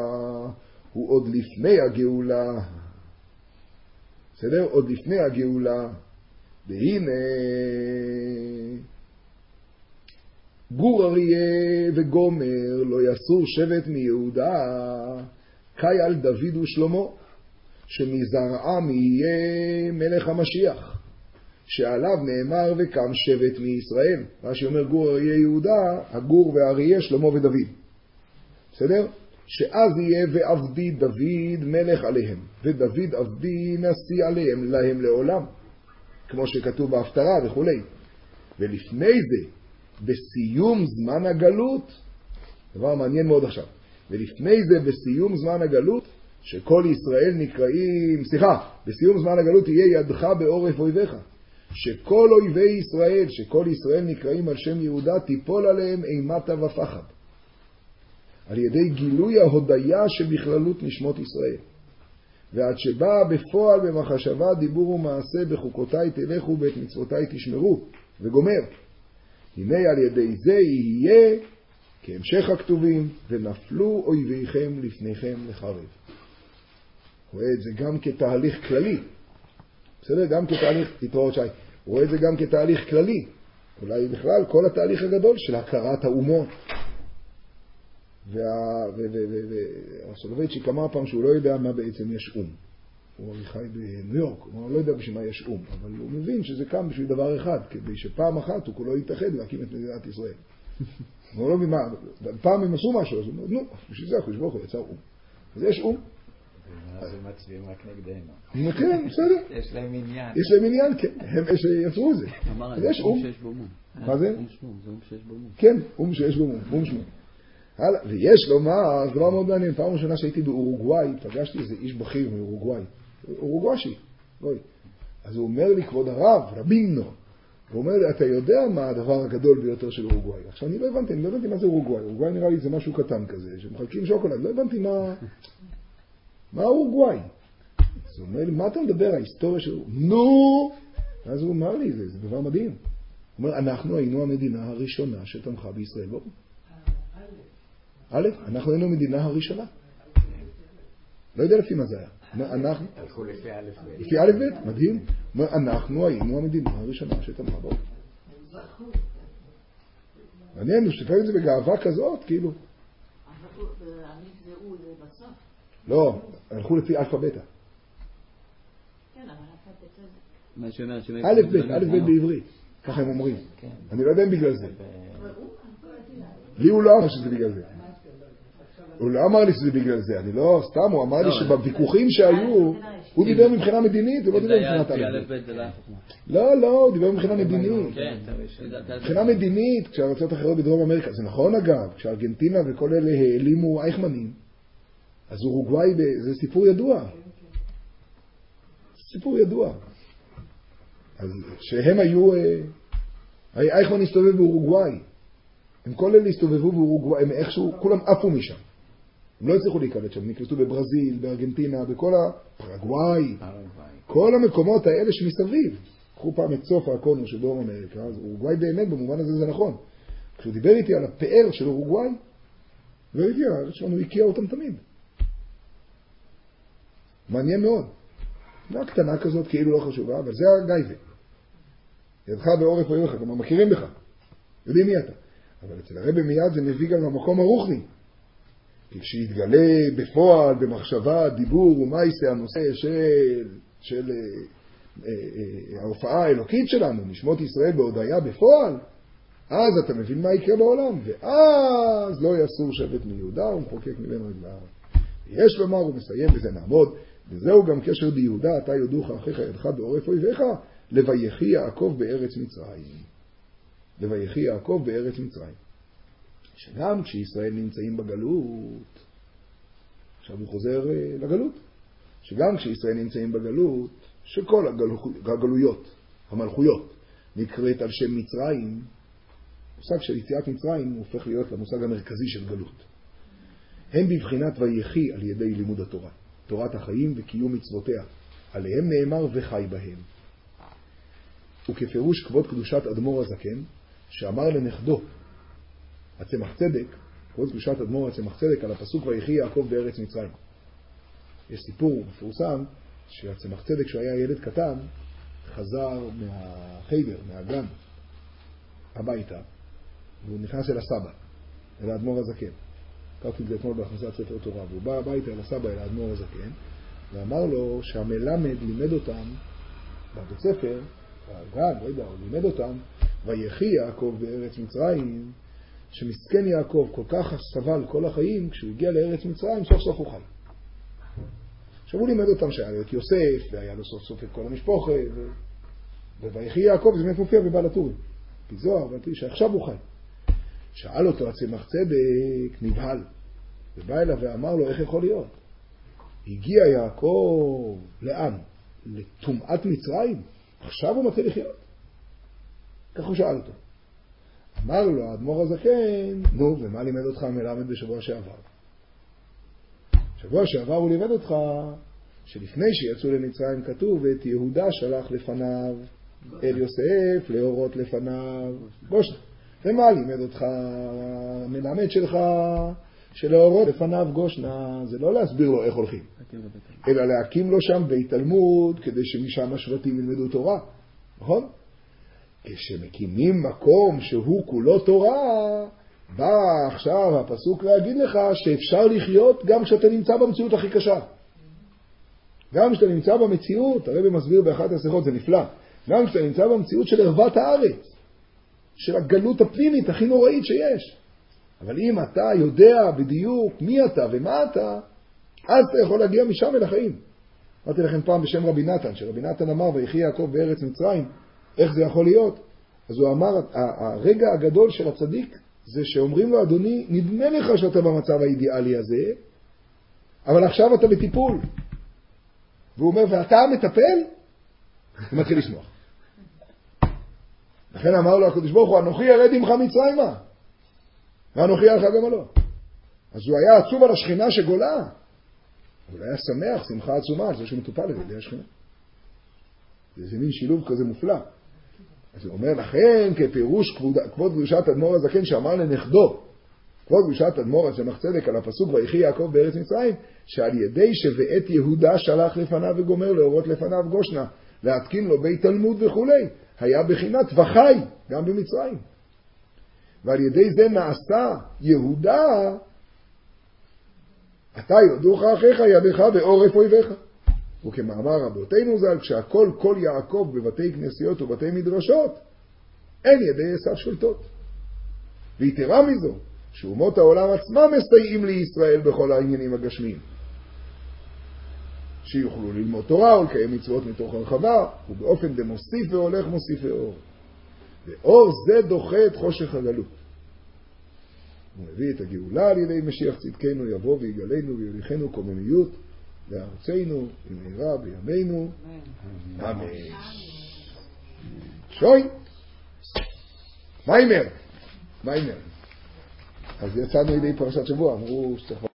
הוא עוד לפני הגאולה. בסדר? עוד לפני הגאולה. והנה גור אריה וגומר, לא יסור שבט מיהודה, קאי על דוד ושלמה, שמזרעם יהיה מלך המשיח, שעליו נאמר וקם שבט מישראל. מה שאומר גור אריה יהודה, הגור והאריה שלמה ודוד. בסדר? שאז יהיה ועבדי דוד מלך עליהם, ודוד עבדי נשיא עליהם, להם לעולם, כמו שכתוב בהפטרה וכו'. ולפני זה, בסיום זמן הגלות, דבר מעניין מאוד עכשיו, ולפני זה בסיום זמן הגלות, שכל ישראל נקראים, סליחה, בסיום זמן הגלות יהיה ידך בעורף אויביך, שכל אויבי ישראל, שכל ישראל נקראים על שם יהודה, תיפול עליהם אימתה ופחד, על ידי גילוי ההודיה שבכללות נשמות ישראל. ועד שבא בפועל במחשבה דיבור ומעשה בחוקותיי תלכו ואת מצוותיי תשמרו, וגומר. הנה על ידי זה יהיה כהמשך הכתובים, ונפלו אויביכם לפניכם לחרב. רואה את זה גם כתהליך כללי. בסדר? גם כתהליך, תתראות שי, רואה את זה גם כתהליך כללי. אולי בכלל כל התהליך הגדול של הכרת האומות. והסולובייצ'יק אמר פעם שהוא לא יודע מה בעצם יש אום. הוא חי בניו יורק, הוא לא יודע בשביל מה יש אום, אבל הוא מבין שזה קם בשביל דבר אחד, כדי שפעם אחת הוא כולו יתאחד להקים את מדינת ישראל. הוא לא מבין מה, פעם הם עשו משהו, אז הוא אומר, נו, בשביל זה הקדוש ברוך הוא יצר אום. אז יש אום. אז הם מצביעים רק נגדנו. כן, בסדר. יש להם עניין. יש להם עניין, כן. הם שיצרו את זה. אמר, יש אום שיש בו מום. מה זה? אום שמום, זה אום שיש בו מום. כן, אום שיש בו מום, אום שמום. הלאה, ויש לומר, זה דבר מאוד מעניין, פעם ראשונה שהייתי באורוגוואי, פגשתי איזה איש בכיר מאורוגוואי, אורוגוואשי, רואי. אז הוא אומר לי, כבוד הרב, רבינו, הוא אומר לי, אתה יודע מה הדבר הגדול ביותר של אורוגוואי? עכשיו אני לא הבנתי, אני לא הבנתי מה זה אורוגוואי. אורוגוואי נראה לי זה משהו קטן כזה, שמחלקים שוקולד, לא הבנתי מה, מה אורוגוואי. אז הוא אומר לי, מה אתה מדבר, ההיסטוריה של אורוגוואי? נו! אז הוא אמר לי, זה, זה דבר מדהים. הוא אומר, אנחנו היינו המדינה הראשונה שתמכה בישראל באו"ם. א', אנחנו היינו המדינה הראשונה. לא יודע לפי מה זה היה. אנחנו... הלכו לפי א' ב'. לפי א' ב', מדהים. אנחנו היינו המדינה הראשונה שתמכה באו"ם. מעניין, הוא שתפל את זה בגאווה כזאת, כאילו. לא, הלכו לפי אלפא בטא. א' ב', א' ב' בעברית. ככה הם אומרים. אני לא יודע אם בגלל זה. לי הוא לא אמר שזה בגלל זה. הוא לא אמר לי שזה בגלל זה, אני לא, סתם, הוא אמר לי שבוויכוחים שהיו, הוא דיבר מבחינה מדינית, הוא לא דיבר מבחינת אלף. לא, לא, הוא דיבר מבחינה מדינית. מבחינה מדינית, כשהארצות אחרות בדרום אמריקה, זה נכון אגב, כשארגנטינה וכל אלה העלימו אייכמנים, אז אורוגוואי, זה סיפור ידוע. סיפור ידוע. אז שהם היו, אייכמן הסתובב באורוגוואי. הם כל אלה הסתובבו באורוגוואי, הם איכשהו, כולם עפו משם. הם לא הצליחו להיקלט שם, נקלטו בברזיל, בארגנטינה, בכל הפרגוואי, כל המקומות האלה שמסביב. קחו פעם את סוף הקונו של דרום אמריקה, אז אורוגוואי באמת, במובן הזה זה נכון. כשהוא דיבר איתי על הפאר של אורוגוואי, לא איתי, הוא הקיע אותם תמיד. מעניין מאוד. לא קטנה כזאת, כאילו לא חשובה, אבל זה הגייבה. ידך בעורף אויביך, כלומר מכירים בך, יודעים מי אתה. אבל אצל הרבי מיד זה מביא גם למקום הרוחני. כי כשיתגלה בפועל, במחשבה, דיבור ומייסה, הנושא של, של אה, אה, אה, ההופעה האלוקית שלנו, נשמות ישראל בהודעה בפועל, אז אתה מבין מה יקרה בעולם, ואז לא יסור שבט מיהודה ומחוקק מבין רגליו. יש לומר, הוא מסיים בזה נעמוד, וזהו גם קשר ביהודה, אתה יודוך אחיך ידך בעורף אויביך, לויחי יעקב בארץ מצרים. לויחי יעקב בארץ מצרים. שגם כשישראל נמצאים בגלות, עכשיו הוא חוזר לגלות, שגם כשישראל נמצאים בגלות, שכל הגלויות, המלכויות, נקראת על שם מצרים, מושג של יציאת מצרים הוא הופך להיות למושג המרכזי של גלות. הם בבחינת ויחי על ידי לימוד התורה, תורת החיים וקיום מצוותיה, עליהם נאמר וחי בהם. וכפירוש כבוד קדושת אדמו"ר הזקן, שאמר לנכדו, הצמח צדק, כבוד קדושת אדמו"ר הצמח צדק, על הפסוק ויחי יעקב בארץ מצרים. יש סיפור מפורסם, שהצמח צדק כשהוא היה ילד קטן, חזר מהחיידר, מהגן, הביתה, והוא נכנס אל הסבא, אל האדמו"ר הזקן. קראתי את זה אתמול בהכנסת ספר תורה, והוא בא הביתה אל הסבא, אל האדמו"ר הזקן, ואמר לו שהמלמד לימד אותם בבית ספר, בגן, לא יודע, הוא לימד אותם, ויחי יעקב בארץ מצרים, שמסכן יעקב כל כך סבל כל החיים, כשהוא הגיע לארץ מצרים, סוף סוף הוא חי. עכשיו הוא לימד אותם שהיה לו את יוסף, והיה לו סוף סוף את כל המשפחה, ו... ויחי יעקב, זה באמת מופיע בבעל הטורים. בזוהר, הבנתי שעכשיו הוא חי. שאל אותו הצמח צדק, נבהל, ובא אליו ואמר לו, איך יכול להיות? הגיע יעקב, לאן? לטומאת מצרים? עכשיו הוא מתחיל לחיות. כך הוא שאל אותו. אמר לו, האדמו"ר הזקן, נו, ומה לימד אותך מלמד בשבוע שעבר? שבוע שעבר הוא לימד אותך שלפני שיצאו למצרים כתוב, את יהודה שלח לפניו אל יוסף, להורות לפניו גושנה. ומה לימד אותך מלמד שלך שלהורות לפניו גושנה? זה לא להסביר לו איך הולכים, אלא להקים לו שם בית תלמוד, כדי שמשם השבטים ילמדו תורה. נכון? כשמקימים מקום שהוא כולו תורה, בא עכשיו הפסוק להגיד לך שאפשר לחיות גם כשאתה נמצא במציאות הכי קשה. גם כשאתה נמצא במציאות, הרבי מסביר באחת השיחות, זה נפלא, גם כשאתה נמצא במציאות של ערוות הארץ, של הגלות הפנימית הכי נוראית שיש. אבל אם אתה יודע בדיוק מי אתה ומה אתה, אז אתה יכול להגיע משם אל החיים. אמרתי לכם פעם בשם רבי נתן, שרבי נתן אמר, ויחי יעקב בארץ מצרים, איך זה יכול להיות? אז הוא אמר, הרגע הגדול של הצדיק, זה שאומרים לו, אדוני, נדמה לך שאתה במצב האידיאלי הזה, אבל עכשיו אתה בטיפול. והוא אומר, ואתה מטפל? הוא מתחיל לשמוח. לכן אמר לו הקדוש ברוך הוא, אנוכי ירד עמך מצרימה, ואנוכי עליך גם לא. אז הוא היה עצוב על השכינה שגולה, אבל היה שמח, שמחה עצומה, על זה שהוא מטופל על ידי השכינה. זה מין שילוב כזה מופלא. אז הוא אומר לכן, כפירוש כבוד, כבוד קדושת אדמו"ר הזקן שאמר לנכדו, כבוד קדושת אדמו"ר הצמח צדק על הפסוק ויחי יעקב בארץ מצרים, שעל ידי שבעת יהודה שלח לפניו וגומר להורות לפניו גושנה, להתקין לו בית תלמוד וכולי, היה בחינת וחי גם במצרים. ועל ידי זה נעשה יהודה, אתה יודוך אחיך ידך בעורף אויביך. וכמאמר רבותינו ז"ל, כשהכל כל יעקב בבתי כנסיות ובתי מדרשות, אין ידי עשיו שולטות. ויתרה מזו, שאומות העולם עצמם מסייעים לישראל בכל העניינים הגשמיים. שיוכלו ללמוד תורה ולקיים מצוות מתוך הרחבה, ובאופן דמוסיף והולך מוסיף ואור. ואור זה דוחה את חושך הגלות. הוא מביא את הגאולה על ידי משיח צדקנו, יבוא ויגלנו ויוליכנו קוממיות לארצנו במהרה בימינו. אמן. שוי. מיימר. מיימר. אז יצאנו ידי פרשת שבוע, אמרו שצריך